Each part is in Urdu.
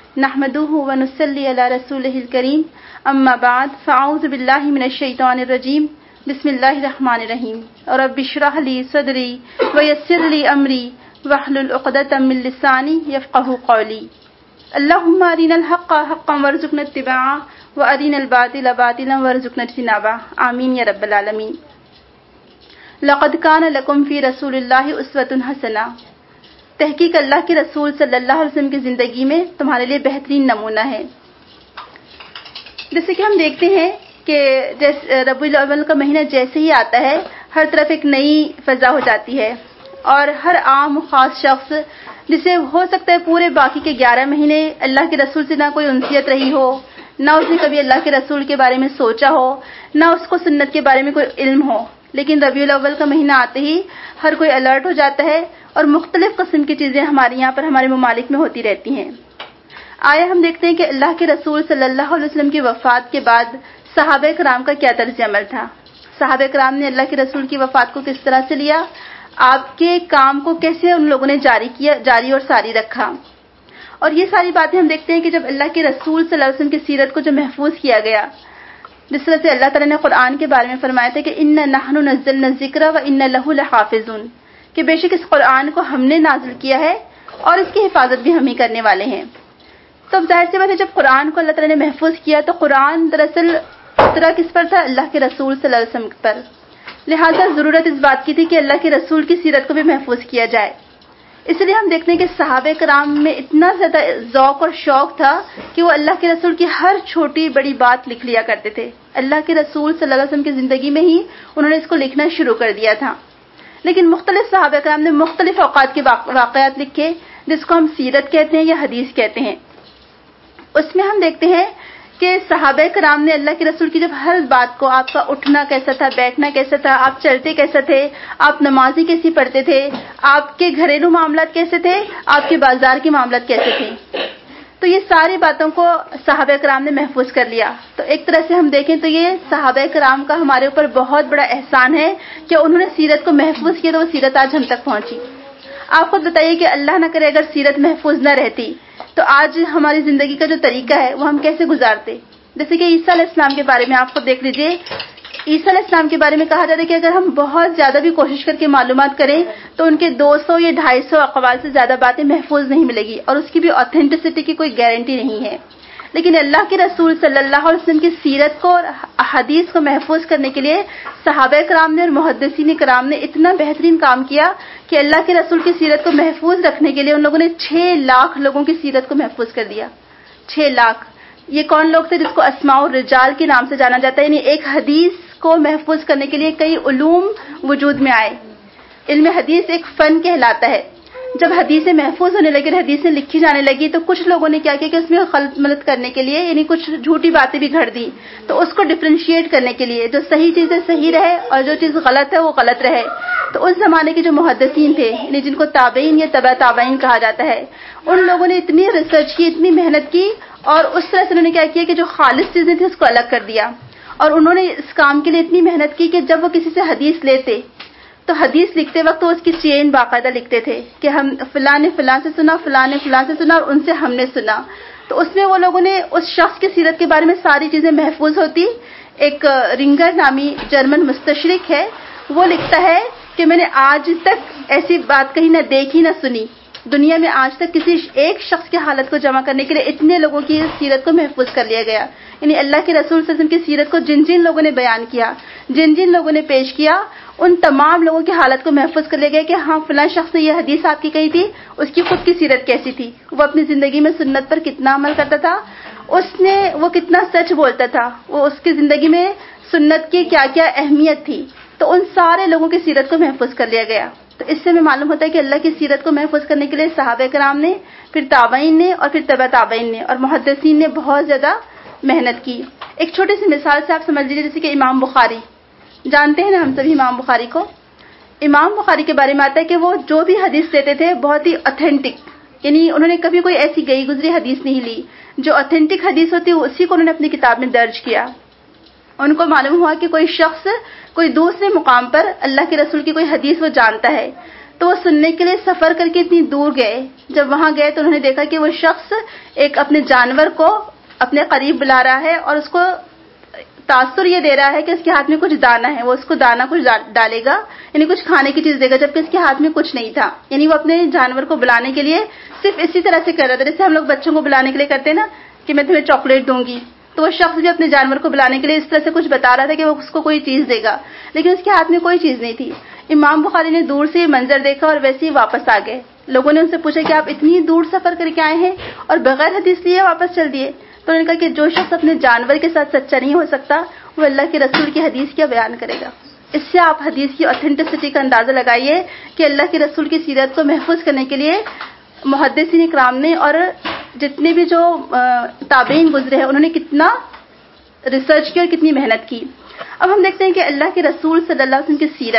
نحمده ونصلي على رسوله الكريم اما بعد فاعوذ بالله من الشيطان الرجيم بسم الله الرحمن الرحيم رب اشرح لي صدري ويسر لي امري واحلل عقدة من لساني يفقهوا قولي اللهم ارنا الحق حقا وارزقنا اتباعه وارنا الباطل باطلا وارزقنا اجتنابه آمين یا رب العالمین۔ لقد كان لكم في رسول الله اسوة حسنہ، تحقیق اللہ کے رسول صلی اللہ علیہ وسلم کی زندگی میں تمہارے لیے بہترین نمونہ ہے۔ جیسے کہ ہم دیکھتے ہیں کہ ربیع الاول کا مہینہ جیسے ہی آتا ہے ہر طرف ایک نئی فضا ہو جاتی ہے، اور ہر عام خاص شخص جسے ہو سکتا ہے پورے باقی کے 11 مہینے اللہ کے رسول سے نہ کوئی انسیت رہی ہو، نہ اس نے کبھی اللہ کے رسول کے بارے میں سوچا ہو، نہ اس کو سنت کے بارے میں کوئی علم ہو، لیکن ربیع الاول کا مہینہ آتے ہی ہر کوئی الرٹ ہو جاتا ہے اور مختلف قسم کی چیزیں ہمارے یہاں پر ہمارے ممالک میں ہوتی رہتی ہیں۔ آئے ہم دیکھتے ہیں کہ اللہ کے رسول صلی اللہ علیہ وسلم کی وفات کے بعد صحابہ کرام کا کیا طرز عمل تھا۔ صحابہ کرام نے اللہ کے رسول کی وفات کو کس طرح سے لیا، آپ کے کام کو کیسے ان لوگوں نے جاری اور ساری رکھا، اور یہ ساری باتیں ہم دیکھتے ہیں کہ جب اللہ کے رسول صلی اللہ علیہ وسلم کی سیرت کو جو محفوظ کیا گیا، جس طرح سے اللہ تعالیٰ نے قرآن کے بارے میں فرمایا تھا کہ اِنَّا نَحْنُ نَزَّلْنَا الذِّكْرَ وَإِنَّا لَهُ لَحَافِظُونَ، کہ بے شک اس قرآن کو ہم نے نازل کیا ہے اور اس کی حفاظت بھی ہم ہی کرنے والے ہیں۔ تو اب ظاہر سی بات ہے جب قرآن کو اللہ تعالیٰ نے محفوظ کیا تو قرآن دراصل اترا کس پر تھا؟ اللہ کے رسول صلی اللہ علیہ وسلم پر، لہٰذا ضرورت اس بات کی تھی کہ اللہ کے رسول کی سیرت کو بھی محفوظ کیا جائے۔ اس لیے ہم دیکھتے ہیں کہ صحابہ کرام میں اتنا زیادہ ذوق اور شوق تھا کہ وہ اللہ کے رسول کی ہر چھوٹی بڑی بات لکھ لیا کرتے تھے۔ اللہ کے رسول صلی اللہ علیہ وسلم کی زندگی میں ہی انہوں نے اس کو لکھنا شروع کر دیا تھا، لیکن مختلف صحابہ کرام نے مختلف اوقات کے واقعات لکھے جس کو ہم سیرت کہتے ہیں یا حدیث کہتے ہیں۔ اس میں ہم دیکھتے ہیں کہ صحابہ کرام نے اللہ کے رسول کی جب ہر بات کو، آپ کا اٹھنا کیسا تھا، بیٹھنا کیسا تھا، آپ چلتے کیسا تھے، آپ نمازی کیسی پڑھتے تھے، آپ کے گھریلو معاملات کیسے تھے، آپ کے بازار کے معاملات کیسے تھے، تو یہ ساری باتوں کو صحابہ کرام نے محفوظ کر لیا۔ تو ایک طرح سے ہم دیکھیں تو یہ صحابہ کرام کا ہمارے اوپر بہت بڑا احسان ہے کہ انہوں نے سیرت کو محفوظ کیا تو وہ سیرت آج ہم تک پہنچی۔ آپ خود بتائیے کہ اللہ نہ کرے اگر سیرت محفوظ نہ رہتی تو آج ہماری زندگی کا جو طریقہ ہے وہ ہم کیسے گزارتے۔ جیسے کہ عیسیٰ علیہ السلام کے بارے میں آپ خود دیکھ لیجئے، عیسیٰ علیہ السلام کے بارے میں کہا جاتا ہے کہ اگر ہم بہت زیادہ بھی کوشش کر کے معلومات کریں تو ان کے 200 یا 250 اقوال سے زیادہ باتیں محفوظ نہیں ملے گی، اور اس کی بھی آتھینٹسٹی کی کوئی گارنٹی نہیں ہے۔ لیکن اللہ کے رسول صلی اللہ علیہ وسلم کی سیرت کو اور احادیث کو محفوظ کرنے کے لیے صحابہ کرام نے اور محدثین کرام نے اتنا بہترین کام کیا کہ اللہ کے رسول کی سیرت کو محفوظ رکھنے کے لیے ان لوگوں نے 6 لاکھ لوگوں کی سیرت کو محفوظ کر دیا۔ 6 لاکھ، یہ کون لوگ تھے؟ جس کو اسماء الرجال کے نام سے جانا جاتا ہے، یعنی ایک حدیث کو محفوظ کرنے کے لیے کئی علوم وجود میں آئے۔ علم حدیث ایک فن کہلاتا ہے۔ جب حدیثیں محفوظ ہونے لگی، حدیثیں لکھی جانے لگی، تو کچھ لوگوں نے کیا کیا کہ اس میں غلط ملت کرنے کے لیے، یعنی کچھ جھوٹی باتیں بھی گھڑ دی، تو اس کو ڈفرینشیٹ کرنے کے لیے جو صحیح چیزیں صحیح رہے اور جو چیز غلط ہے وہ غلط رہے، تو اس زمانے کے جو محدثین تھے، یعنی جن کو تابعین یا تبع تابعین کہا جاتا ہے، ان لوگوں نے اتنی ریسرچ کی، اتنی محنت کی، اور اس طرح سے انہوں نے کیا کیا کہ جو خالص چیزیں تھیں اس کو الگ کر دیا، اور انہوں نے اس کام کے لیے اتنی محنت کی کہ جب وہ کسی سے حدیث لیتے تو حدیث لکھتے وقت وہ اس کی چین باقاعدہ لکھتے تھے کہ ہم فلاں نے فلاں سے سنا، فلاں نے فلاں سے سنا، اور ان سے ہم نے سنا۔ تو اس میں وہ لوگوں نے اس شخص کی سیرت کے بارے میں ساری چیزیں محفوظ ہوتی۔ ایک رنگر نامی جرمن مستشرق ہے، وہ لکھتا ہے کہ میں نے آج تک ایسی بات کہیں نہ دیکھی نہ سنی، دنیا میں آج تک کسی ایک شخص کی حالت کو جمع کرنے کے لیے اتنے لوگوں کی سیرت کو محفوظ کر لیا گیا۔ یعنی اللہ کے رسول صلی اللہ علیہ وسلم کی سیرت کو جن جن لوگوں نے بیان کیا، جن جن لوگوں نے پیش کیا، ان تمام لوگوں کی حالت کو محفوظ کر لیا گیا کہ ہاں فلاں شخص نے یہ حدیث آپ کی کہی تھی، اس کی خود کی سیرت کیسی تھی، وہ اپنی زندگی میں سنت پر کتنا عمل کرتا تھا، وہ کتنا سچ بولتا تھا، وہ اس کی زندگی میں سنت کی کیا کیا اہمیت تھی، تو ان سارے لوگوں کی سیرت کو محفوظ کر لیا گیا۔ تو اس سے ہمیں معلوم ہوتا ہے کہ اللہ کی سیرت کو محفوظ کرنے کے لیے صحابہ کرام نے، پھر تابعین نے، اور پھر تبع تابعین نے اور محدثین نے بہت زیادہ محنت کی۔ ایک چھوٹی سی مثال سے آپ سمجھ لیجیے، جیسے کہ امام بخاری، جانتے ہیں نا ہم سبھی امام بخاری کو۔ امام بخاری کے بارے میں آتا ہے کہ وہ جو بھی حدیث لیتے تھے بہت ہی اوتھینٹک، یعنی انہوں نے کبھی کوئی ایسی گئی گزری حدیث نہیں لی، جو اوتھینٹک حدیث ہوتی ہے اسی کو انہوں نے اپنی کتاب میں درج کیا۔ ان کو معلوم ہوا کہ کوئی شخص کوئی دوسرے مقام پر اللہ کے رسول کی کوئی حدیث وہ جانتا ہے، تو وہ سننے کے لیے سفر کر کے اتنی دور گئے. جب وہاں گئے تو انہوں نے دیکھا کہ وہ شخص ایک اپنے جانور کو اپنے قریب بلا رہا ہے اور اس کو تاثر یہ دے رہا ہے کہ اس کے ہاتھ میں کچھ دانا ہے, وہ اس کو دانا کچھ ڈالے گا, یعنی کچھ کھانے کی چیز دے گا, جبکہ اس کے ہاتھ میں کچھ نہیں تھا. یعنی وہ اپنے جانور کو بلانے کے لیے صرف اسی طرح سے کر رہا تھا جیسے ہم لوگ بچوں کو بلانے کے لیے کرتے ہیں نا کہ میں تمہیں چاکلیٹ دوں گی, تو وہ شخص بھی اپنے جانور کو بلانے کے لیے اس طرح سے کچھ بتا رہا تھا کہ وہ اس کو کوئی چیز دے گا, لیکن اس کے ہاتھ میں کوئی چیز نہیں تھی. امام بخاری نے دور سے یہ منظر دیکھا اور ویسے ہی واپس آ گئے. لوگوں نے ان سے پوچھا کہ آپ اتنی دور سفر کر کے آئے ہیں اور بغیر حدیث لیے واپس چل دیے. تو انہوں نے کہا کہ جو شخص اپنے جانور کے ساتھ سچا نہیں ہو سکتا وہ اللہ کے رسول کی حدیث کیا بیان کرے گا. اس سے آپ حدیث کی اوتھینٹسٹی کا اندازہ لگائیے کہ اللہ کے رسول کی سیرت کو محفوظ کرنے کے لیے محدثین کرام نے اور جتنے بھی جو تابعین گزرے ہیں انہوں نے کتنا ریسرچ کی اور کتنی محنت کی. اب ہم دیکھتے ہیں کہ اللہ کے رسول صلی اللہ علیہ وسلم کی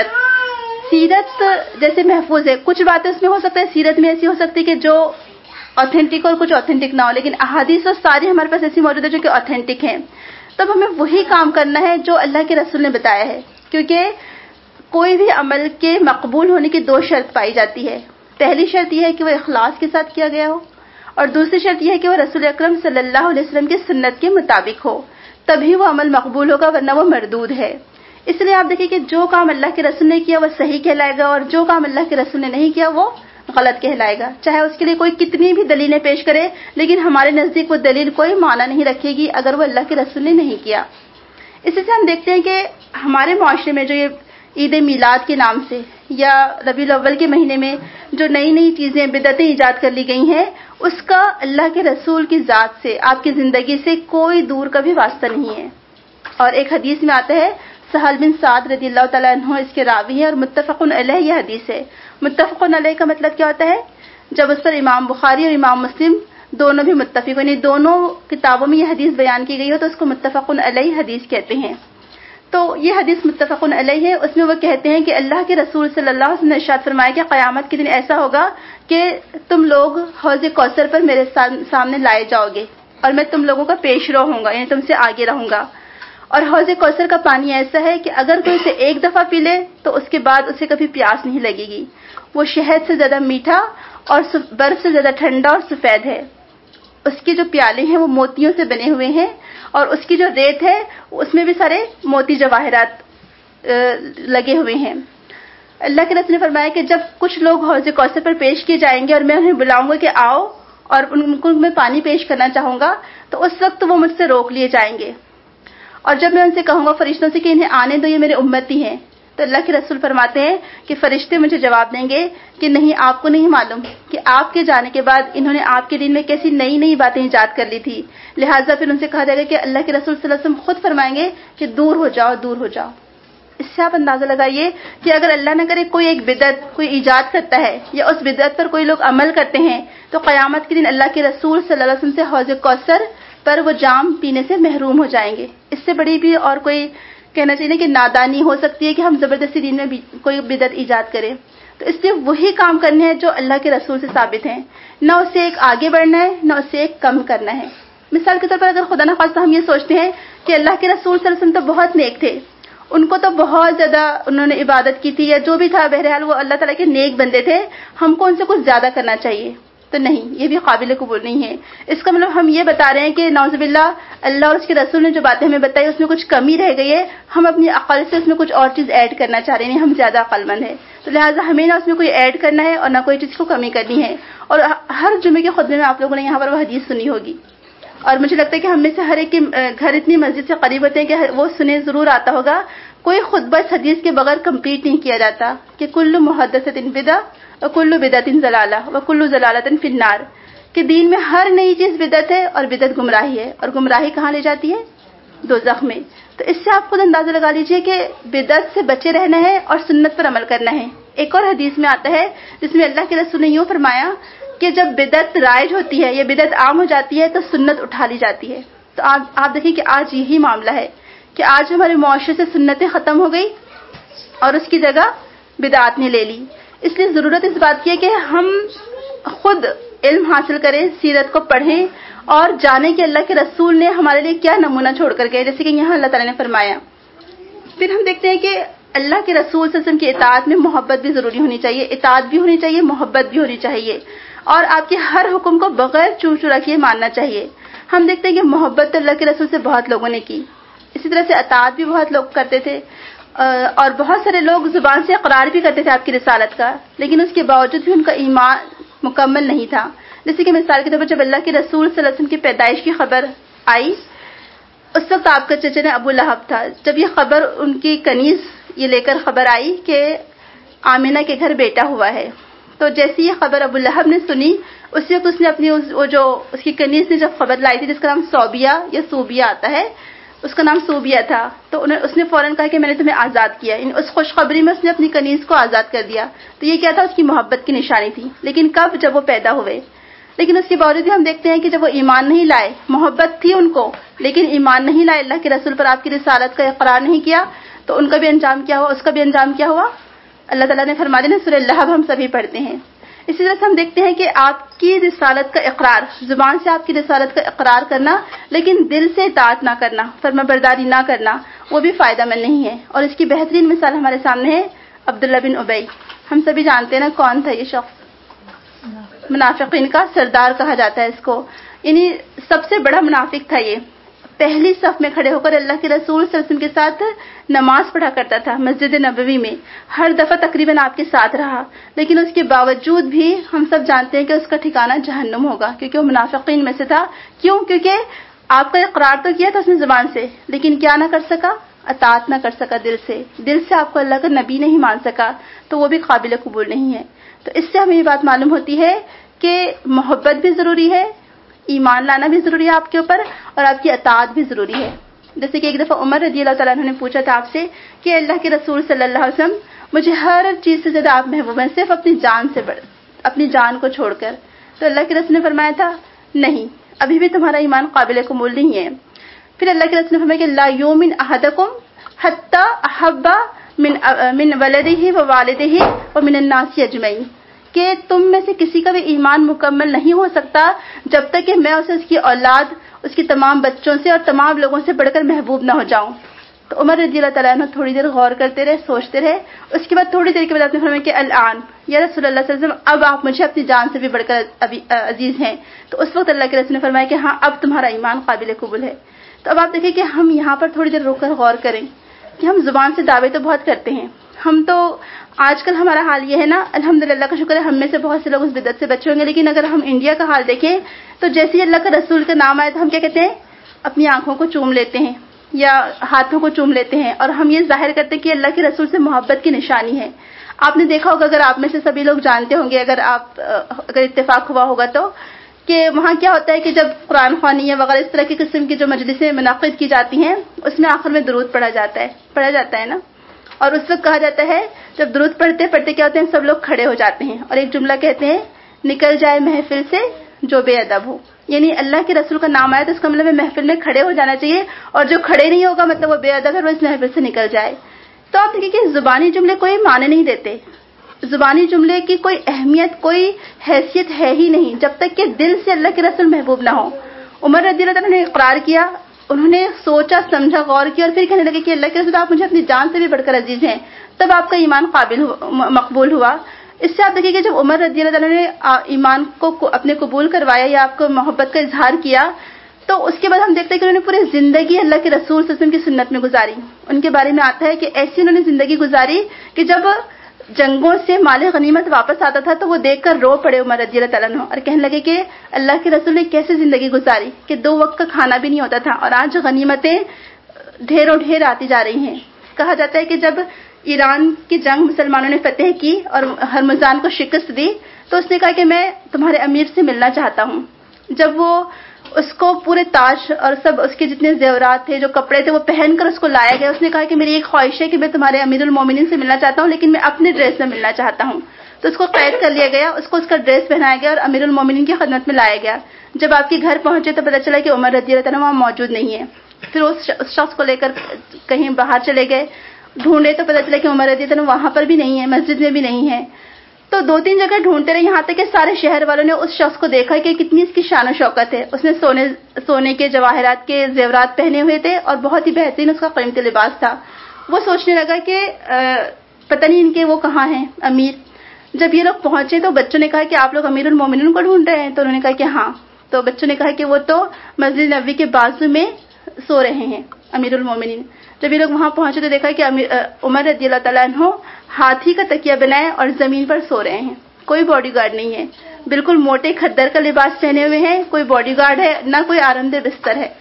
سیرت جیسے محفوظ ہے, کچھ باتیں اس میں ہو سکتا ہے سیرت میں ایسی ہو سکتی ہے کہ جو اوتھینٹک اور کچھ اوتھینٹک نہ ہو, لیکن احادیث اور ساری ہمارے پاس ایسی موجود ہے جو کہ اوتھینٹک ہیں. تب ہمیں وہی کام کرنا ہے جو اللہ کے رسول نے بتایا ہے, کیونکہ کوئی بھی عمل کے مقبول ہونے کی 2 شرط پائی جاتی ہے. پہلی شرط یہ ہے کہ وہ اخلاص کے ساتھ کیا گیا ہو, اور دوسری شرط یہ ہے کہ وہ رسول اکرم صلی اللہ علیہ وسلم کی سنت کے مطابق ہو, تبھی وہ عمل مقبول ہوگا, ورنہ وہ مردود ہے. اس لیے آپ دیکھیں کہ جو کام اللہ کے رسول نے کیا وہ صحیح کہلائے گا, اور جو کام اللہ کے رسول نے نہیں کیا وہ غلط کہلائے گا, چاہے اس کے لیے کوئی کتنی بھی دلیلیں پیش کرے, لیکن ہمارے نزدیک وہ دلیل کوئی معنی نہیں رکھے گی اگر وہ اللہ کے رسول نے نہیں کیا. اسی سے ہم دیکھتے ہیں کہ ہمارے معاشرے میں جو یہ عید میلاد کے نام سے یا ربیع الاول کے مہینے میں جو نئی نئی چیزیں بدعتیں ایجاد کر لی گئی ہیں, اس کا اللہ کے رسول کی ذات سے, آپ کی زندگی سے کوئی دور کا بھی واسطہ نہیں ہے. اور ایک حدیث میں آتا ہے, سہل بن سعد رضی اللہ تعالیٰ عنہ اس کے راوی ہیں, اور متفق علیہ یہ حدیث ہے. متفق علیہ کا مطلب کیا ہوتا ہے؟ جب اس پر امام بخاری اور امام مسلم دونوں بھی متفق, یعنی دونوں کتابوں میں یہ حدیث بیان کی گئی ہو تو اس کو متفق علیہ حدیث کہتے ہیں. تو یہ حدیث متفق علیہ ہے. اس میں وہ کہتے ہیں کہ اللہ کے رسول صلی اللہ علیہ وسلم نے ارشاد فرمایا کہ قیامت کے دن ایسا ہوگا کہ تم لوگ حوض کوثر پر میرے سامنے لائے جاؤ گے, اور میں تم لوگوں کا پیش رو ہوں گا, یعنی تم سے آگے رہوں گا. اور حوض کوثر کا پانی ایسا ہے کہ اگر کوئی اسے ایک دفعہ پی لے تو اس کے بعد اسے کبھی پیاس نہیں لگے گی. وہ شہد سے زیادہ میٹھا اور برف سے زیادہ ٹھنڈا اور سفید ہے. اس کے جو پیالے ہیں وہ موتیوں سے بنے ہوئے ہیں, اور اس کی جو ریت ہے اس میں بھی سارے موتی جواہرات لگے ہوئے ہیں. اللہ کے رسول نے فرمایا کہ جب کچھ لوگ حوض کوثر پر پیش کیے جائیں گے اور میں انہیں بلاؤں گا کہ آؤ, اور ان کو میں پانی پیش کرنا چاہوں گا, تو اس وقت وہ مجھ سے روک لیے جائیں گے. اور جب میں ان سے کہوں گا فرشتوں سے کہ انہیں آنے دو, یہ میرے امتی ہیں, تو اللہ کے رسول فرماتے ہیں کہ فرشتے مجھے جواب دیں گے کہ نہیں, آپ کو نہیں معلوم کہ آپ کے جانے کے بعد انہوں نے آپ کے دین میں کیسی نئی نئی باتیں ایجاد کر لی تھی. لہٰذا پھر ان سے کہا جائے گا کہ اللہ کے رسول صلی اللہ علیہ وسلم خود فرمائیں گے کہ دور ہو جاؤ, دور ہو جاؤ. اس سے آپ اندازہ لگائیے کہ اگر اللہ نہ کرے کوئی ایک بدعت کوئی ایجاد کرتا ہے یا اس بدعت پر کوئی لوگ عمل کرتے ہیں, تو قیامت کے دن اللہ کے رسول صلی اللہ علیہ وسلم سے حوض کوثر پر وہ جام پینے سے محروم ہو جائیں گے. اس سے بڑی بھی اور کوئی کہنا چاہیے کہ نادانی ہو سکتی ہے کہ ہم زبردستی دین میں کوئی بدعت ایجاد کریں. تو اس لیے وہی کام کرنے ہیں جو اللہ کے رسول سے ثابت ہیں, نہ اس سے ایک آگے بڑھنا ہے نہ اس سے ایک کم کرنا ہے. مثال کے طور پر اگر خدا نخواستہ ہم یہ سوچتے ہیں کہ اللہ کے رسول صلی اللہ علیہ وسلم تو بہت نیک تھے, ان کو تو بہت زیادہ انہوں نے عبادت کی تھی یا جو بھی تھا, بہرحال وہ اللہ تعالیٰ کے نیک بندے تھے, ہم کو ان سے کچھ زیادہ کرنا چاہیے, تو نہیں, یہ بھی قابل قبول نہیں ہے. اس کا مطلب ہم یہ بتا رہے ہیں کہ نعوذ باللہ اللہ اور اس کے رسول نے جو باتیں ہمیں بتائی اس میں کچھ کمی رہ گئی ہے, ہم اپنی عقل سے اس میں کچھ اور چیز ایڈ کرنا چاہ رہے ہیں, ہم زیادہ عقل مند ہیں, تو لہٰذا ہمیں نہ اس میں کوئی ایڈ کرنا ہے اور نہ کوئی چیز کو کمی کرنی ہے. اور ہر جمعے کے خطبے میں آپ لوگوں نے یہاں پر وہ حدیث سنی ہوگی, اور مجھے لگتا ہے کہ ہم میں سے ہر ایک کے گھر اتنی مسجد سے قریب ہوتے ہیں کہ وہ سنے ضرور آتا ہوگا. کوئی خطبہ اس حدیث کے بغیر کمپلیٹ نہیں کیا جاتا کہ کل محدثۃ بدعۃ وکل بدعۃ ضلالہ وکل ضلالۃ فی النار, کہ دین میں ہر نئی چیز بدعت ہے اور بدعت گمراہی ہے, اور گمراہی کہاں لے جاتی ہے؟ دوزخ میں. تو اس سے آپ خود اندازہ لگا لیجئے کہ بدعت سے بچے رہنا ہے اور سنت پر عمل کرنا ہے. ایک اور حدیث میں آتا ہے جس میں اللہ کے رسول نے یوں فرمایا کہ جب بدعت رائج ہوتی ہے یا بدعت عام ہو جاتی ہے تو سنت اٹھا لی جاتی ہے. تو آپ دیکھیں کہ آج یہی معاملہ ہے کہ آج ہمارے معاشرے سے سنتیں ختم ہو گئی اور اس کی جگہ بدعات نے لے لی. اس لیے ضرورت اس بات کی ہے کہ ہم خود علم حاصل کریں, سیرت کو پڑھیں اور جانیں کہ اللہ کے رسول نے ہمارے لیے کیا نمونہ چھوڑ کر گئے, جیسے کہ یہاں اللہ تعالیٰ نے فرمایا. پھر ہم دیکھتے ہیں کہ اللہ کے رسول صلی اللہ علیہ وسلم کی اطاعت میں محبت بھی ضروری ہونی چاہیے، اطاعت بھی ہونی چاہیے، محبت بھی ہونی چاہیے، اور آپ کے ہر حکم کو بغیر چوں چرا کیے ماننا چاہیے۔ ہم دیکھتے ہیں کہ محبت اللہ کے رسول سے بہت لوگوں نے کی، اسی طرح سے اطاعت بھی بہت لوگ کرتے تھے، اور بہت سارے لوگ زبان سے اقرار بھی کرتے تھے آپ کی رسالت کا، لیکن اس کے باوجود بھی ان کا ایمان مکمل نہیں تھا۔ جیسے کہ مثال کے طور پر جب اللہ کے رسول صلی اللہ علیہ وسلم کی پیدائش کی خبر آئی، اس وقت آپ کا چچا نے ابو لہب تھا۔ جب یہ خبر ان کی کنیز یہ لے کر خبر آئی کہ آمینہ کے گھر بیٹا ہوا ہے، تو جیسی یہ خبر ابو لہب نے سنی، اسی وقت اس نے اپنی اس کی کنیز نے جب خبر لائی تھی، جس کا نام صوبیہ یا صوبیہ آتا ہے، اس کا نام صوبیہ تھا، تو اس نے فوراً کہا کہ میں نے تمہیں آزاد کیا۔ اس خوشخبری میں اس نے اپنی کنیز کو آزاد کر دیا۔ تو یہ کیا تھا؟ اس کی محبت کی نشانی تھی، لیکن کب؟ جب وہ پیدا ہوئے۔ لیکن اس کے باوجود بھی ہم دیکھتے ہیں کہ جب وہ ایمان نہیں لائے، محبت تھی ان کو لیکن ایمان نہیں لائے، اللہ کے رسول پر آپ کی رسالت کا اقرار نہیں کیا، تو ان کا بھی انجام کیا ہوا؟ اس کا بھی انجام کیا ہوا؟ اللہ تعالیٰ نے فرما دیا نا، سورہ لہب ہم سبھی پڑھتے ہیں۔ اسی طرح سے ہم دیکھتے ہیں کہ آپ کی رسالت کا اقرار، زبان سے آپ کی رسالت کا اقرار کرنا لیکن دل سے اطاعت نہ کرنا، فرما برداری نہ کرنا، وہ بھی فائدہ مند نہیں ہے۔ اور اس کی بہترین مثال ہمارے سامنے ہے عبداللہ بن ابی۔ ہم سبھی جانتے ہیں نا کون تھا یہ شخص، منافقین کا سردار کہا جاتا ہے اس کو، یعنی سب سے بڑا منافق تھا یہ۔ پہلی صف میں کھڑے ہو کر اللہ کے رسول صلی اللہ علیہ وسلم کے ساتھ نماز پڑھا کرتا تھا مسجد نبوی میں، ہر دفعہ تقریباً آپ کے ساتھ رہا، لیکن اس کے باوجود بھی ہم سب جانتے ہیں کہ اس کا ٹھکانہ جہنم ہوگا، کیونکہ وہ منافقین میں سے تھا۔ کیوں؟ کیونکہ آپ کا اقرار تو کیا تھا اس نے زبان سے، لیکن کیا نہ کر سکا؟ اطاعت نہ کر سکا دل سے آپ کو اللہ کا نبی نہیں مان سکا، تو وہ بھی قابل قبول نہیں ہے۔ تو اس سے ہمیں یہ بات معلوم ہوتی ہے کہ محبت بھی ضروری ہے، ایمان لانا بھی ضروری ہے آپ کے اوپر، اور آپ کی اطاعت بھی ضروری ہے۔ جیسے کہ ایک دفعہ عمر رضی اللہ تعالیٰ عنہ نے پوچھا تھا آپ سے کہ اللہ کے رسول صلی اللہ علیہ وسلم، مجھے ہر چیز سے زیادہ آپ محبوب ہیں، صرف اپنی جان کو چھوڑ کر۔ تو اللہ کے رسول نے فرمایا تھا نہیں، ابھی بھی تمہارا ایمان قابل قبول نہیں ہے۔ پھر اللہ کے رسول نے فرمایا کہ لا یؤمن احدکم حتی احب من ولدہ ووالدہ ومن الناس اجمعین، کہ تم میں سے کسی کا بھی ایمان مکمل نہیں ہو سکتا جب تک کہ میں اسے اس کی اولاد، اس کی تمام بچوں سے اور تمام لوگوں سے بڑھ کر محبوب نہ ہو جاؤں۔ تو عمر رضی اللہ تعالیٰ عنہ تھوڑی دیر غور کرتے رہے، سوچتے رہے، اس کے بعد تھوڑی دیر کے بعد آپ نے فرمایا کہ الان یا رسول اللہ صلی اللہ علیہ وسلم، اب آپ مجھے اپنی جان سے بھی بڑھ کر عزیز ہیں۔ تو اس وقت اللہ کے رسول نے فرمایا کہ ہاں اب تمہارا ایمان قابل قبول ہے۔ تو اب آپ دیکھیں کہ ہم یہاں پر تھوڑی دیر رک کر غور کریں کہ ہم زبان سے دعوے تو بہت کرتے ہیں، ہم تو آج کل ہمارا حال یہ ہے نا، الحمدللہ کا شکر ہے، ہم میں سے بہت سے لوگ اس بدعت سے بچے ہوں گے، لیکن اگر ہم انڈیا کا حال دیکھیں تو جیسے ہی اللہ کا رسول کا نام آئے تو ہم کیا کہتے ہیں؟ اپنی آنکھوں کو چوم لیتے ہیں یا ہاتھوں کو چوم لیتے ہیں، اور ہم یہ ظاہر کرتے ہیں کہ اللہ کے رسول سے محبت کی نشانی ہے۔ آپ نے دیکھا ہوگا، اگر آپ میں سے سبھی لوگ جانتے ہوں گے، اگر اتفاق ہوا ہوگا تو، کہ وہاں کیا ہوتا ہے کہ جب قرآن خوانی یا وغیرہ اس طرح کی قسم کی جو مجلسیں منعقد کی جاتی ہیں، اس میں آخر میں درود پڑھا جاتا ہے نا، اور اس وقت کہا جاتا ہے جب درود پڑھتے پڑھتے کیا ہوتے ہیں، سب لوگ کھڑے ہو جاتے ہیں اور ایک جملہ کہتے ہیں، نکل جائے محفل سے جو بے ادب ہو، یعنی اللہ کے رسول کا نام آیا تو اس کا مطلب ہے محفل میں کھڑے ہو جانا چاہیے، اور جو کھڑے نہیں ہوگا مطلب وہ بے ادب ہے، وہ اس محفل سے نکل جائے۔ تو آپ دیکھیں کہ زبانی جملے کوئی معنی نہیں دیتے، زبانی جملے کی کوئی اہمیت، کوئی حیثیت ہے ہی نہیں جب تک کہ دل سے اللہ کے رسول محبوب نہ ہو۔ عمر رضی اللہ عنہ نے اقرار کیا، انہوں نے سوچا سمجھا غور کیا، اور پھر کہنے لگے کہ اللہ کے رسول آپ مجھے اپنی جان سے بھی بڑھ کر عزیز ہیں، تب آپ کا ایمان مقبول ہوا۔ اس سے آپ دیکھیں کہ جب عمر رضی اللہ عنہ نے ایمان کو اپنے قبول کروایا یا آپ کو محبت کا اظہار کیا، تو اس کے بعد ہم دیکھتے ہیں کہ انہوں نے پوری زندگی اللہ کے رسول صلی اللہ علیہ وسلم کی سنت میں گزاری۔ ان کے بارے میں آتا ہے کہ ایسی انہوں نے زندگی گزاری کہ جب جنگوں سے مال غنیمت واپس آتا تھا تو وہ دیکھ کر رو پڑے عمر رضی اللہ تعالیٰ عنہ، اور کہنے لگے کہ اللہ کے رسول نے کیسے زندگی گزاری کہ 2 وقت کا کھانا بھی نہیں ہوتا تھا، اور آج غنیمتیں ڈھیروں ڈھیر آتی جا رہی ہیں۔ کہا جاتا ہے کہ جب ایران کی جنگ مسلمانوں نے فتح کی اور ہرمزان کو شکست دی، تو اس نے کہا کہ میں تمہارے امیر سے ملنا چاہتا ہوں۔ جب وہ اس کو پورے تاج اور سب اس کے جتنے زیورات تھے، جو کپڑے تھے، وہ پہن کر اس کو لایا گیا، اس نے کہا کہ میری ایک خواہش ہے کہ میں تمہارے امیر المومنین سے ملنا چاہتا ہوں، لیکن میں اپنے ڈریس میں ملنا چاہتا ہوں۔ تو اس کو قید کر لیا گیا، اس کو اس کا ڈریس پہنایا گیا اور امیر المومنین کی خدمت میں لایا گیا۔ جب آپ کے گھر پہنچے تو پتہ چلا کہ عمر رضی اللہ عنہ وہاں موجود نہیں ہے۔ پھر اس شخص کو لے کر کہیں باہر چلے گئے، ڈھونڈے تو پتہ چلا کہ عمر رضی اللہ عنہ وہاں پر بھی نہیں ہے، مسجد میں بھی نہیں ہے۔ تو 2-3 جگہ ڈھونڈتے رہے، یہاں تک کہ سارے شہر والوں نے اس شخص کو دیکھا کہ کتنی اس کی شان و شوکت ہے۔ اس نے سونے کے جواہرات کے زیورات پہنے ہوئے تھے اور بہت ہی بہترین اس کا قیمتی لباس تھا۔ وہ سوچنے لگا کہ پتہ نہیں ان کے وہ کہاں ہیں امیر. جب یہ لوگ پہنچے تو بچوں نے کہا کہ آپ لوگ امیر المومنین کو ڈھونڈ رہے ہیں؟ تو انہوں نے کہا کہ ہاں. تو بچوں نے کہا کہ وہ تو مسجد نبوی کے بازو میں سو رہے ہیں امیر المومنین. جب یہ لوگ وہاں پہنچے تو دیکھا کہ عمر رضی اللہ تعالیٰ عنہ ہاتھی کا تکیہ بنائے اور زمین پر سو رہے ہیں. کوئی باڈی گارڈ نہیں ہے, بالکل موٹے کھدر کا لباس پہنے ہوئے ہیں, کوئی باڈی گارڈ ہے نہ کوئی آرام دہ بستر ہے.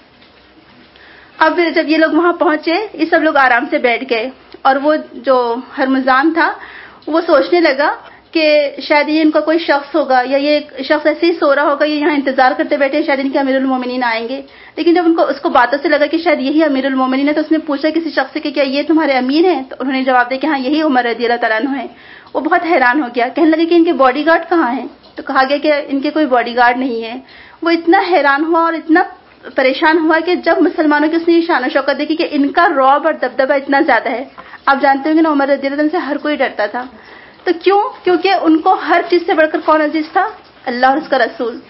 اب جب یہ لوگ وہاں پہنچے یہ سب لوگ آرام سے بیٹھ گئے, اور وہ جو ہرمزان تھا وہ سوچنے لگا کہ شاید یہ ان کا کوئی شخص ہوگا, یا یہ شخص ایسے ہی سو رہا ہوگا, یہ یہاں انتظار کرتے بیٹھے شاید ان کے امیر المومنین آئیں گے. لیکن جب اس کو باتوں سے لگا کہ شاید یہی امیر المومنین ہے تو اس نے پوچھا کسی شخص سے کہ کیا یہ تمہارے امیر ہیں؟ تو انہوں نے جواب دیا کہ ہاں یہی عمر رضی اللہ تعالیٰ عنہ ہیں. وہ بہت حیران ہو گیا, کہنے لگے کہ ان کے باڈی گارڈ کہاں ہیں؟ تو کہا گیا کہ ان کے کوئی باڈی گارڈ نہیں ہے. وہ اتنا حیران ہوا اور اتنا پریشان ہوا کہ جب مسلمانوں کی اس نے شان و شوکت دیکھی کہ ان کا رعب اور دبدبہ اتنا زیادہ ہے. آپ جانتے ہوں گے نا عمر رضی اللہ عنہ سے ہر کوئی ڈرتا تھا. تو کیوں؟ کیونکہ ان کو ہر چیز سے بڑھ کر کون عزیز تھا؟ اللہ اور اس کا رسول.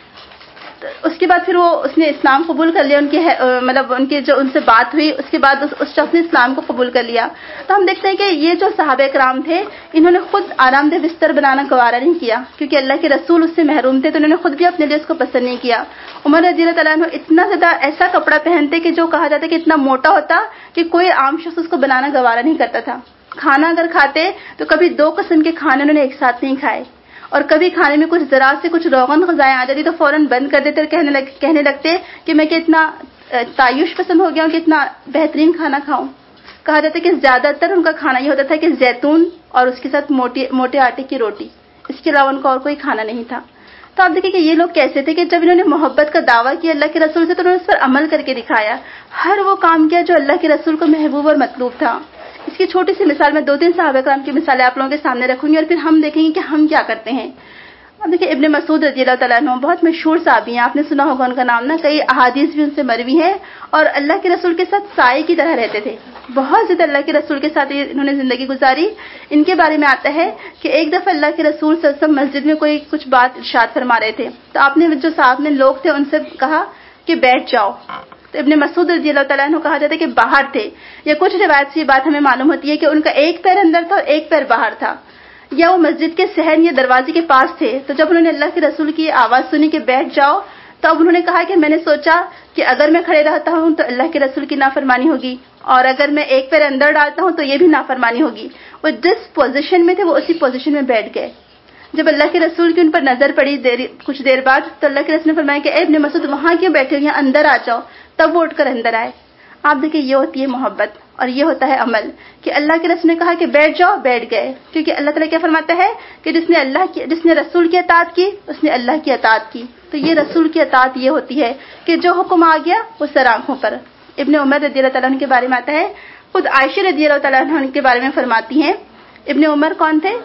اس کے بعد پھر اس نے اسلام قبول کر لیا. ان کی جو ان سے بات ہوئی اس کے بعد اس شخص نے اسلام کو قبول کر لیا. تو ہم دیکھتے ہیں کہ یہ جو صحابہ کرام تھے انہوں نے خود آرام دہ بستر بنانا گوارا نہیں کیا, کیونکہ اللہ کے رسول اس سے محروم تھے تو انہوں نے خود بھی اپنے لیے اس کو پسند نہیں کیا. عمر رضی اللہ تعالیٰ عنہ اتنا زیادہ ایسا کپڑا پہنتے کہ جو کہا جاتا ہے کہ اتنا موٹا ہوتا کہ کوئی عام شخص اس کو بنانا گوارا نہیں کرتا تھا. کھانا اگر کھاتے تو کبھی 2 قسم کے کھانے انہوں نے ایک ساتھ نہیں کھائے, اور کبھی کھانے میں کچھ ذرا سے کچھ روغن غذائیں آ جاتی تو فوراً بند کر دیتے اور کہنے لگتے کہ میں کہ اتنا تعیش پسند ہو گیا ہوں کہ اتنا بہترین کھانا کھاؤں. کہا جاتا ہے کہ زیادہ تر ان کا کھانا یہ ہوتا تھا کہ زیتون اور اس کے ساتھ موٹے آٹے کی روٹی, اس کے علاوہ ان کا اور کوئی کھانا نہیں تھا. تو آپ دیکھیں کہ یہ لوگ کیسے تھے کہ جب انہوں نے محبت کا دعویٰ کیا اللہ کے رسول سے تو انہوں نے اس پر عمل کر کے دکھایا. ہر وہ کام کیا جو اللہ کے رسول کو محبوب اور مطلوب تھا. اس کی چھوٹی سی مثال میں 2-3 صحابہ کرام کی مثالیں آپ لوگوں کے سامنے رکھوں گی اور پھر ہم دیکھیں گے کہ ہم کیا کرتے ہیں. اب دیکھیں ابن مسعود رضی اللہ تعالیٰ عنہ بہت مشہور صحابی ہیں, آپ نے سنا ہوگا ان کا نام نا, کئی احادیث بھی ان سے مروی ہیں, اور اللہ کے رسول کے ساتھ سائے کی طرح رہتے تھے. بہت زیادہ اللہ کے رسول کے ساتھ انہوں نے زندگی گزاری. ان کے بارے میں آتا ہے کہ ایک دفعہ اللہ کے رسول صلی اللہ علیہ وسلم مسجد میں کوئی کچھ بات ارشاد فرما رہے تھے, تو آپ نے جو ساتھ میں لوگ تھے ان سے کہا کہ بیٹھ جاؤ. تو ابن مسعود رضی اللہ تعالیٰ عنہ کہا جاتا ہے کہ باہر تھے, یا کچھ روایت سے یہ بات ہمیں معلوم ہوتی ہے کہ ان کا ایک پیر اندر تھا اور ایک پیر باہر تھا, یا وہ مسجد کے صحن یا دروازے کے پاس تھے. تو جب انہوں نے اللہ کے رسول کی آواز سنی کہ بیٹھ جاؤ, تو اب انہوں نے کہا کہ میں نے سوچا کہ اگر میں کھڑے رہتا ہوں تو اللہ کے رسول کی نافرمانی ہوگی, اور اگر میں ایک پیر اندر ڈالتا ہوں تو یہ بھی نافرمانی ہوگی. وہ جس پوزیشن میں تھے وہ اسی پوزیشن میں بیٹھ گئے. جب اللہ کے رسول کی ان پر نظر پڑی کچھ دیر بعد, تو اللہ کے رسول نے فرمایا کہ اے ابن مسعود وہاں کیوں بیٹھے ہو, یہاں اندر آ جاؤ. تب وہ اٹھ کر اندر آئے. آپ دیکھیں یہ ہوتی ہے محبت اور یہ ہوتا ہے عمل, کہ اللہ کے رسول نے کہا کہ بیٹھ جاؤ, بیٹھ گئے. کیونکہ اللہ تعالیٰ کیا فرماتا ہے کہ جس نے رسول کی اطاعت کی اس نے اللہ کی اطاعت کی. تو یہ رسول کی اطاعت یہ ہوتی ہے کہ جو حکم آ گیا وہ سر آنکھوں پر. ابن عمر رضی اللہ تعالیٰ عنہ کے بارے میں آتا ہے, خود عائشہ رضی اللہ تعالیٰ عنہ کے بارے میں فرماتی ہیں. ابن عمر کون تھے؟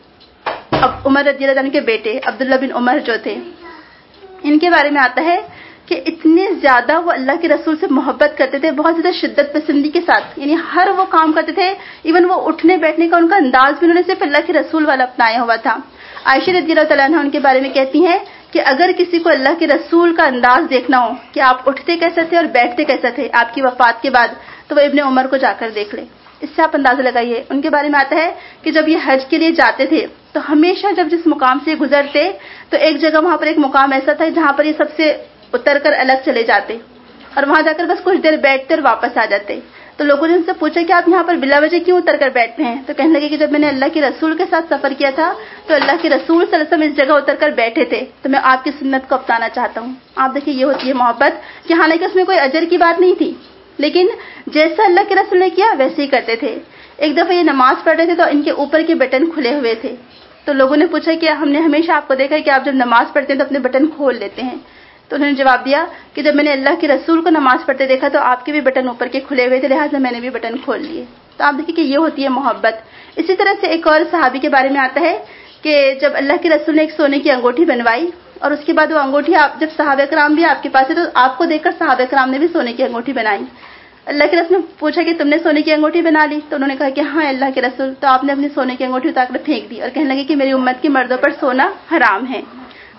اب عمر رضی اللہ عنہ کے بیٹے عبداللہ بن عمر جو تھے, ان کے بارے میں آتا ہے کہ اتنے زیادہ وہ اللہ کے رسول سے محبت کرتے تھے, بہت زیادہ شدت پسندی کے ساتھ, یعنی ہر وہ کام کرتے تھے, ایون وہ اٹھنے بیٹھنے کا ان کا انداز بھی انہوں نے صرف اللہ کے رسول والا اپنایا ہوا تھا. عائشہ رضی اللہ تعالیٰ عنہ ان کے بارے میں کہتی ہیں کہ اگر کسی کو اللہ کے رسول کا انداز دیکھنا ہو کہ آپ اٹھتے کیسے تھے اور بیٹھتے کیسے تھے آپ کی وفات کے بعد, تو وہ ابن عمر کو جا کر دیکھ لے. اس سے آپ اندازہ لگائیے. ان کے بارے میں آتا ہے کہ جب یہ حج کے لیے جاتے تھے تو ہمیشہ جب جس مقام سے گزرتے تو ایک جگہ وہاں پر ایک مقام ایسا تھا جہاں پر یہ سب سے اتر کر الگ چلے جاتے, اور وہاں جا کر بس کچھ دیر بیٹھتے اور واپس آ جاتے. تو لوگوں نے ان سے پوچھا کہ آپ یہاں پر بلا وجہ کیوں اتر کر بیٹھتے ہیں؟ تو کہنے لگے کہ جب میں نے اللہ کے رسول کے ساتھ سفر کیا تھا تو اللہ کے رسول صلی اللہ علیہ وسلم اس جگہ اتر کر بیٹھے تھے, تو میں آپ کی سنت کو اپنانا چاہتا ہوں. آپ دیکھیں یہ ہوتی ہے محبت, کہ حالانکہ اس میں کوئی اجر کی بات نہیں تھی, لیکن جیسا اللہ کے رسول نے کیا ویسے ہی کرتے تھے. ایک دفعہ یہ نماز پڑھ رہے تھے تو ان کے اوپر کے بٹن کھلے ہوئے تھے. تو لوگوں نے پوچھا کہ ہم نے ہمیشہ آپ کو دیکھا ہے کہ آپ جب نماز پڑھتے ہیں تو اپنے بٹن کھول لیتے ہیں. تو انہوں نے جواب دیا کہ جب میں نے اللہ کے رسول کو نماز پڑھتے دیکھا تو آپ کے بھی بٹن اوپر کے کھلے ہوئے تھے, لہٰذا میں نے بھی بٹن کھول لیے. تو آپ دیکھیں کہ یہ ہوتی ہے محبت. اسی طرح سے ایک اور صحابی کے بارے میں آتا ہے کہ جب اللہ کے رسول نے ایک سونے کی انگوٹھی بنوائی, اور اس کے بعد وہ انگوٹھی جب صحابہ کرام بھی آپ کے پاس ہے تو آپ کو دیکھ کر صحابہ کرام نے بھی سونے کی انگوٹھی بنائی. اللہ کے رسول نے پوچھا کہ تم نے سونے کی انگوٹھی بنا لی؟ تو انہوں نے کہا کہ ہاں اللہ کے رسول. تو آپ نے اپنی سونے کی انگوٹھی اتار کر پھینک دی اور کہنے لگے کہ میری امت کے مردوں پر سونا حرام ہے.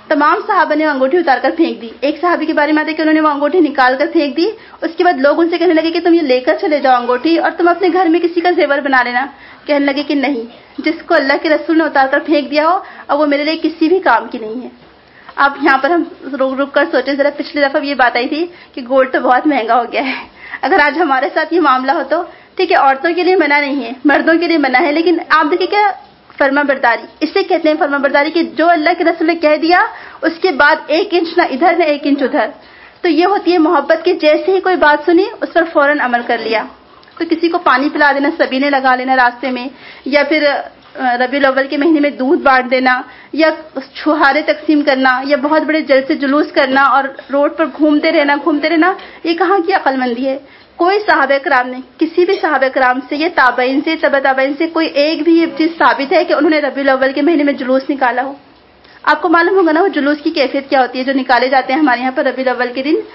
تمام صحابہ نے انگوٹھی اتار کر پھینک دی. ایک صحابی کے بارے میں آتا ہے کہ انہوں نے وہ انگوٹھی نکال کر پھینک دی. اس کے بعد لوگ ان سے کہنے لگے کہ تم یہ لے کر چلے جاؤ انگوٹھی اور تم اپنے گھر میں کسی کا زیور بنا لینا. کہنے لگے کہ نہیں, جس کو اللہ کے رسول نے اتار کر پھینک دیا ہو اور وہ میرے لیے کسی بھی کام کی نہیں ہے. اب یہاں پر ہم رک کر سوچیں ذرا, پچھلی دفعہ یہ بات آئی تھی کہ گولڈ تو بہت مہنگا ہو گیا ہے. اگر آج ہمارے ساتھ یہ معاملہ ہو تو ٹھیک ہے, عورتوں کے لیے منع نہیں ہے, مردوں کے لیے منع ہے, لیکن آپ دیکھیں کیا فرما برداری, اسے کہتے ہیں فرما برداری, کہ جو اللہ کے رسول نے کہہ دیا اس کے بعد 1 انچ نہ ادھر نہ 1 انچ ادھر. تو یہ ہوتی ہے محبت, کہ جیسے ہی کوئی بات سنی اس پر فوراً عمل کر لیا. تو کسی کو پانی پلا دینا, سبینے لگا لینا راستے میں, یا پھر ربیع الاول کے مہینے میں دودھ بانٹ دینا, یا چھہارے تقسیم کرنا, یا بہت بڑے جلسے جلوس کرنا اور روڈ پر گھومتے رہنا, یہ کہاں کی عقل مندی ہے؟ کوئی صحابہ کرام نے, کسی بھی صحابہ کرام سے, یہ تابعین سے, تبع تابعین سے کوئی ایک بھی یہ چیز ثابت ہے کہ انہوں نے ربیع الاول کے مہینے میں جلوس نکالا ہو. آپ کو معلوم ہوگا نا وہ جلوس کی کیفیت کیا ہوتی ہے جو نکالے جاتے ہیں ہمارے یہاں پر ربیع الاول کے دن,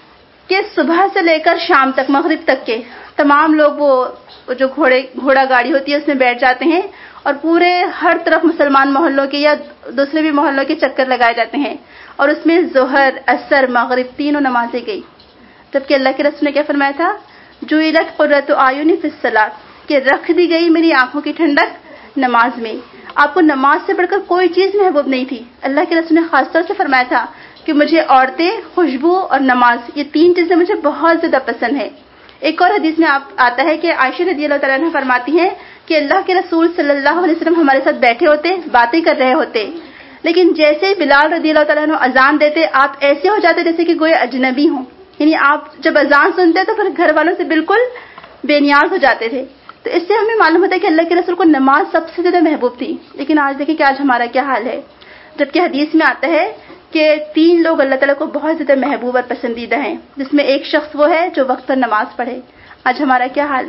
کہ صبح سے لے کر شام تک, مغرب تک کے تمام لوگ وہ جو گھوڑا گاڑی ہوتی ہے اس میں بیٹھ جاتے ہیں اور پورے ہر طرف مسلمان محلوں کے یا دوسرے بھی محلوں کے چکر لگائے جاتے ہیں, اور اس میں ظہر, عصر, مغرب تینوں نمازیں گئی. جبکہ اللہ کے رسول نے کیا فرمایا تھا, جعلت قرۃ اعین فی الصلاۃ, کہ رکھ دی گئی میری آنکھوں کی ٹھنڈک نماز میں. آپ کو نماز سے بڑھ کر کوئی چیز محبوب نہیں تھی. اللہ کے رسول نے خاص طور سے فرمایا تھا کہ مجھے عورتیں, خوشبو اور نماز, یہ 3 چیزیں مجھے بہت زیادہ پسند ہے. ایک اور حدیث میں آتا ہے کہ عائشہ رضی اللہ تعالیٰ عنہ فرماتی ہیں کہ اللہ کے رسول صلی اللہ علیہ وسلم ہمارے ساتھ بیٹھے ہوتے, باتیں کر رہے ہوتے, لیکن جیسے بلال رضی اللہ تعالیٰ عنہ اذان دیتے آپ ایسے ہو جاتے جیسے کہ گویا اجنبی ہوں. یعنی آپ جب اذان سنتے تو پھر گھر والوں سے بالکل بے نیاز ہو جاتے تھے. تو اس سے ہمیں معلوم ہوتا ہے کہ اللہ کے رسول کو نماز سب سے زیادہ محبوب تھی. لیکن آج دیکھیں کہ آج ہمارا کیا حال ہے, جبکہ حدیث میں آتا ہے کہ 3 لوگ اللہ تعالیٰ کو بہت زیادہ محبوب اور پسندیدہ ہیں, جس میں ایک شخص وہ ہے جو وقت پر نماز پڑھے. آج ہمارا کیا حال ہے؟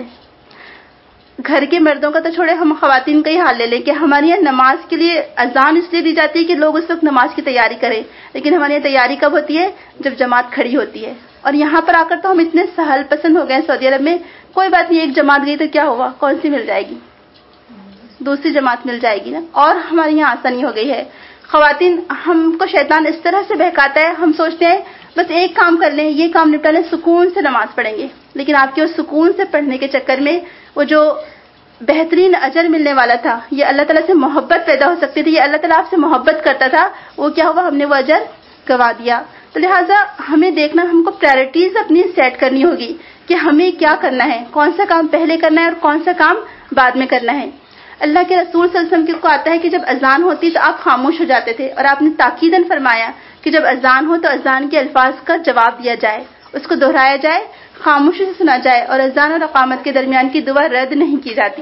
گھر کے مردوں کا تو چھوڑے, ہم خواتین کا ہی حال لے لیں کہ ہمارے یہاں نماز کے لیے اذان اس لیے دی جاتی ہے کہ لوگ اس وقت نماز کی تیاری کریں, لیکن ہمارے یہاں تیاری کب ہوتی ہے؟ جب جماعت کھڑی ہوتی ہے. اور یہاں پر آ کر تو ہم اتنے سہل پسند ہو گئے ہیں سعودی عرب میں, کوئی بات نہیں, ایک جماعت گئی تو کیا ہوا, کون سی مل جائے گی, دوسری جماعت مل جائے گی نا. اور ہمارے یہاں آسانی ہو گئی ہے. خواتین, ہم کو شیطان اس طرح سے بہکاتا ہے, ہم سوچتے ہیں بس ایک کام کر لیں, یہ کام نپٹا لیں, سکون سے نماز پڑھیں گے. لیکن آپ کے اس سکون سے پڑھنے کے چکر میں وہ جو بہترین اجر ملنے والا تھا, یہ اللہ تعالیٰ سے محبت پیدا ہو سکتی تھی, یہ اللہ تعالیٰ آپ سے محبت کرتا تھا, وہ کیا ہوا, ہم نے وہ اجر گوا دیا. تو لہٰذا ہمیں دیکھنا, ہم کو پرائرٹیز اپنی سیٹ کرنی ہوگی کہ ہمیں کیا کرنا ہے, کون سا کام پہلے کرنا ہے اور کون سا کام بعد میں کرنا ہے. اللہ کے رسول صلی اللہ علیہ وسلم کو آتا ہے کہ جب اذان ہوتی تو آپ خاموش ہو جاتے تھے, اور آپ نے تاکیداً فرمایا کہ جب اذان ہو تو اذان کے الفاظ کا جواب دیا جائے, اس کو دہرایا جائے, خاموشی سے سنا جائے, اور اذان اور اقامت کے درمیان کی دعا رد نہیں کی جاتی.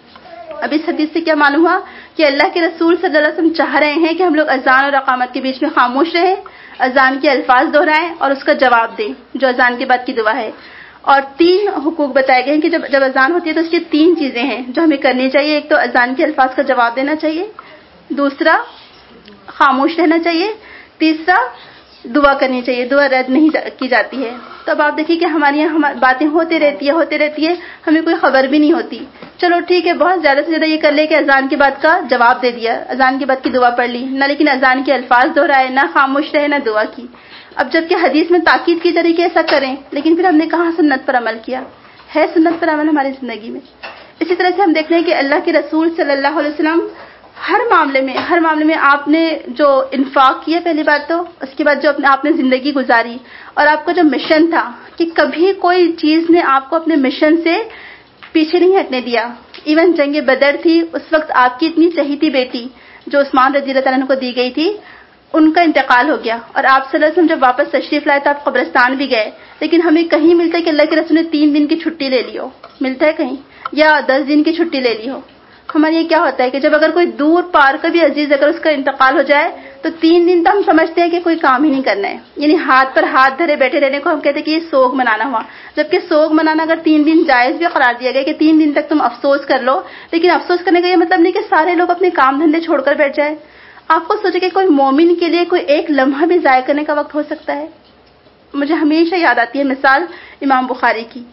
اب اس حدیث سے کیا معلوم ہوا کہ اللہ کے رسول صلی اللہ علیہ وسلم چاہ رہے ہیں کہ ہم لوگ اذان اور اقامت کے بیچ میں خاموش رہیں, اذان کے الفاظ دہرائیں اور اس کا جواب دیں جو اذان کے بعد کی دعا ہے. اور 3 حقوق بتائے گئے ہیں کہ جب اذان ہوتی ہے تو اس کی 3 چیزیں ہیں جو ہمیں کرنی چاہیے. ایک تو اذان کے الفاظ کا جواب دینا چاہیے, دوسرا خاموش رہنا چاہیے, تیسرا دعا کرنی چاہیے, دعا رد نہیں کی جاتی ہے. تو اب آپ دیکھیے کہ ہماری یہاں باتیں ہوتی رہتی ہے, ہمیں کوئی خبر بھی نہیں ہوتی. چلو ٹھیک ہے, بہت زیادہ سے زیادہ یہ کر لے کہ اذان کے بعد کا جواب دے دیا, اذان کے بعد کی دعا پڑھ لی نہ, لیکن اذان کے الفاظ دہرائے نہ, خاموش رہے نہ دعا کی. اب جبکہ حدیث میں تاکید کی طریقے ایسا کریں, لیکن پھر ہم نے کہاں سنت پر عمل کیا ہے؟ سنت پر عمل ہماری زندگی میں. اسی طرح سے ہم دیکھ رہے ہیں کہ اللہ کے رسول صلی اللہ علیہ وسلم ہر معاملے میں آپ نے جو انفاق کیا, پہلی بات تو, اس کے بعد جو آپ نے زندگی گزاری, اور آپ کا جو مشن تھا کہ کبھی کوئی چیز نے آپ کو اپنے مشن سے پیچھے نہیں ہٹنے دیا. ایون جنگ بدر تھی, اس وقت آپ کی اتنی چہیتی بیٹی جو عثمان رضی اللہ تعالیٰ عنہ کو دی گئی تھی, ان کا انتقال ہو گیا, اور آپ صلی اللہ علیہ وسلم جب واپس تشریف لائے تو آپ قبرستان بھی گئے, لیکن ہمیں کہیں ملتا ہے کہ اللہ کے رسول نے 3 دن کی چھٹی لے لی ہو, ملتا ہے کہیں, یا 10 دن کی چھٹی لے لی ہو. ہمارے یہ کیا ہوتا ہے کہ جب اگر کوئی دور پار کا بھی عزیز اگر اس کا انتقال ہو جائے تو 3 دن تو ہم سمجھتے ہیں کہ کوئی کام ہی نہیں کرنا ہے, یعنی ہاتھ پر ہاتھ دھرے بیٹھے رہنے کو ہم کہتے ہیں کہ یہ سوگ منانا ہوا. جبکہ سوگ منانا اگر 3 دن جائز بھی قرار دیا گیا کہ 3 دن تک تم افسوس کر لو, لیکن افسوس کرنے کا یہ مطلب نہیں کہ سارے لوگ اپنے کام دھندے چھوڑ کر بیٹھ جائے. آپ کو سوچے کہ کوئی مومن کے لیے کوئی ایک لمحہ بھی ضائع کرنے کا وقت ہو سکتا ہے. مجھے ہمیشہ یاد آتی ہے مثال امام بخاری کی,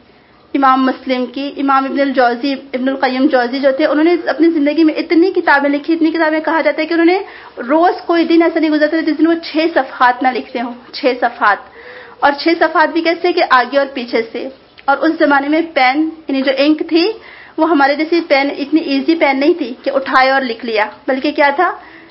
امام مسلم کی، امام ابن القیم جوزی جو تھے، انہوں نے اپنی زندگی میں اتنی کتابیں لکھی، اتنی کتابیں، کہا جاتا ہے کہ انہوں نے روز کوئی دن ایسا نہیں گزرتا جس دن وہ 6 صفحات نہ لکھتے ہوں، 6 صفحات، اور 6 صفحات بھی کیسے کہ آگے اور پیچھے سے. اور اس زمانے میں پین یعنی جو انک تھی وہ ہمارے جیسی پین اتنی ایزی پین نہیں تھی کہ اٹھائے اور لکھ لیا، بلکہ کیا تھا،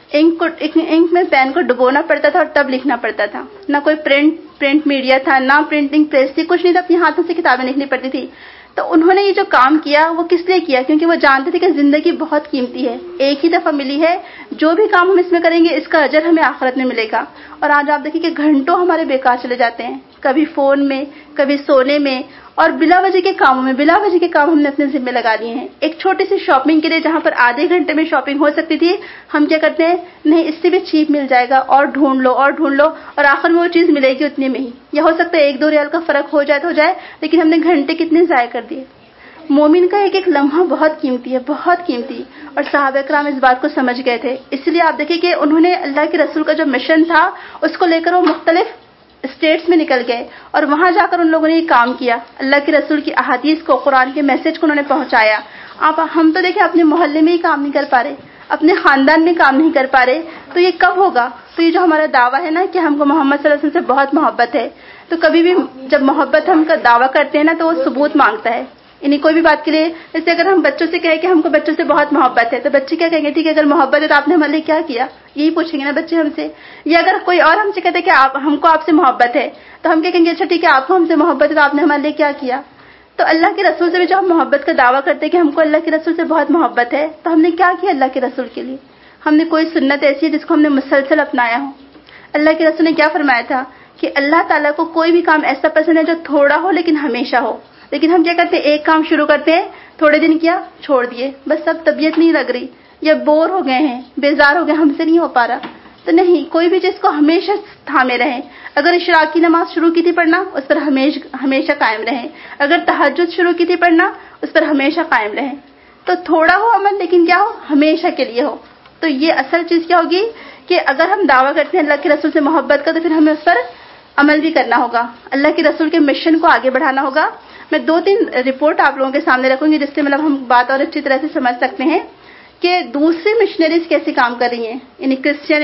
انک میں پین کو ڈبونا پڑتا تھا اور تب لکھنا پڑتا تھا. نہ کوئی پرنٹ میڈیا تھا، نہ پرنٹنگ پریس تھی، کچھ نہیں تھا، اپنے ہاتھوں سے کتابیں لکھنی پڑتی تھی. تو انہوں نے یہ جو کام کیا وہ کس لیے کیا؟ کیونکہ وہ جانتے تھے کہ زندگی بہت قیمتی ہے، ایک ہی دفعہ ملی ہے، جو بھی کام ہم اس میں کریں گے اس کا اجر ہمیں آخرت میں ملے گا. اور آج آپ دیکھیں کہ گھنٹوں ہمارے بیکار چلے جاتے ہیں، کبھی فون میں، کبھی سونے میں، اور بلا وجہ کے کاموں میں، بلا وجہ کے کام ہم نے اپنے ذمہ لگا لیے ہیں. ایک چھوٹی سی شاپنگ کے لیے جہاں پر آدھے گھنٹے میں شاپنگ ہو سکتی تھی، ہم کیا کرتے ہیں، نہیں اس سے بھی چیپ مل جائے گا، اور ڈھونڈ لو اور ڈھونڈ لو، اور آخر میں وہ چیز ملے گی اتنے میں ہی، یا ہو سکتا ہے 1-2 ریال کا فرق ہو جائے تو ہو جائے، لیکن ہم نے گھنٹے کتنے ضائع کر دیے. مومن کا ایک ایک لمحہ بہت قیمتی ہے، بہت قیمتی، اور صحابہ کرام اس بات کو سمجھ گئے تھے. اس لیے آپ دیکھیں کہ انہوں نے اللہ کے رسول کا جو مشن تھا اس کو لے کر وہ مختلف اسٹیٹس میں نکل گئے، اور وہاں جا کر ان لوگوں نے یہ کام کیا، اللہ کے رسول کی احادیث کو، قرآن کے میسج کو انہوں نے پہنچایا. ہم تو دیکھیں اپنے محلے میں ہی کام نہیں کر پا رہے، اپنے خاندان میں کام نہیں کر پا رہے، تو یہ کب ہوگا؟ تو یہ جو ہمارا دعویٰ ہے نا کہ ہم کو محمد صلی اللہ علیہ وسلم سے بہت محبت ہے، تو کبھی بھی جب محبت ہم کا دعویٰ کرتے ہیں نا تو وہ ثبوت مانگتا ہے. یعنی کوئی بھی بات کے لیے، جیسے اگر ہم بچوں سے کہیں کہ ہم کو بچوں سے بہت محبت ہے، تو بچے کیا کہیں گے، ٹھیک ہے اگر محبت ہے تو آپ نے ہمارے لیے کیا کیا، یہی پوچھیں گے نا بچے ہم سے. یا اگر کوئی اور ہم سے کہتے ہیں کہ ہم کو آپ سے محبت ہے، تو ہم کیا کہیں گے، اچھا ٹھیک ہے آپ کو ہم سے محبت ہے تو آپ نے ہمارے لیے کیا کیا. تو اللہ کے رسول سے بھی جو ہم محبت کا دعویٰ کرتے ہیں کہ ہم کو اللہ کے رسول سے بہت محبت ہے، تو ہم نے کیا کیا اللہ کے رسول کے لیے؟ ہم نے کوئی سنت ایسی ہے جس کو ہم نے مسلسل اپنایا ہو؟ اللہ کے رسول نے کیا فرمایا تھا کہ اللہ تعالیٰ کو کوئی بھی کام ایسا پسند ہے جو تھوڑا ہو لیکن ہمیشہ ہو. لیکن ہم کیا کرتے ہیں، ایک کام شروع کرتے ہیں، تھوڑے دن کیا چھوڑ دیے، بس اب طبیعت نہیں لگ رہی، یا بور ہو گئے ہیں، بیزار ہو گئے، ہم سے نہیں ہو پا رہا. تو نہیں، کوئی بھی چیز کو ہمیشہ تھامے رہیں. اگر اشراق کی نماز شروع کی تھی پڑھنا، اس پر ہمیشہ قائم رہیں. اگر تہجد شروع کی تھی پڑھنا، اس پر ہمیشہ قائم رہیں. تو تھوڑا ہو عمل لیکن کیا ہو، ہمیشہ کے لیے ہو. تو یہ اصل چیز کیا ہوگی کہ اگر ہم دعویٰ کرتے ہیں اللہ کے رسول سے محبت کا، تو پھر ہمیں اس پر عمل بھی کرنا ہوگا، اللہ کے رسول کے مشن کو آگے بڑھانا ہوگا. میں 2-3 رپورٹ آپ لوگوں کے سامنے رکھوں گی جس سے مطلب ہم بات اور اچھی طرح سے سمجھ سکتے ہیں کہ دوسری مشنریز کیسے کام کر رہی ہیں، یعنی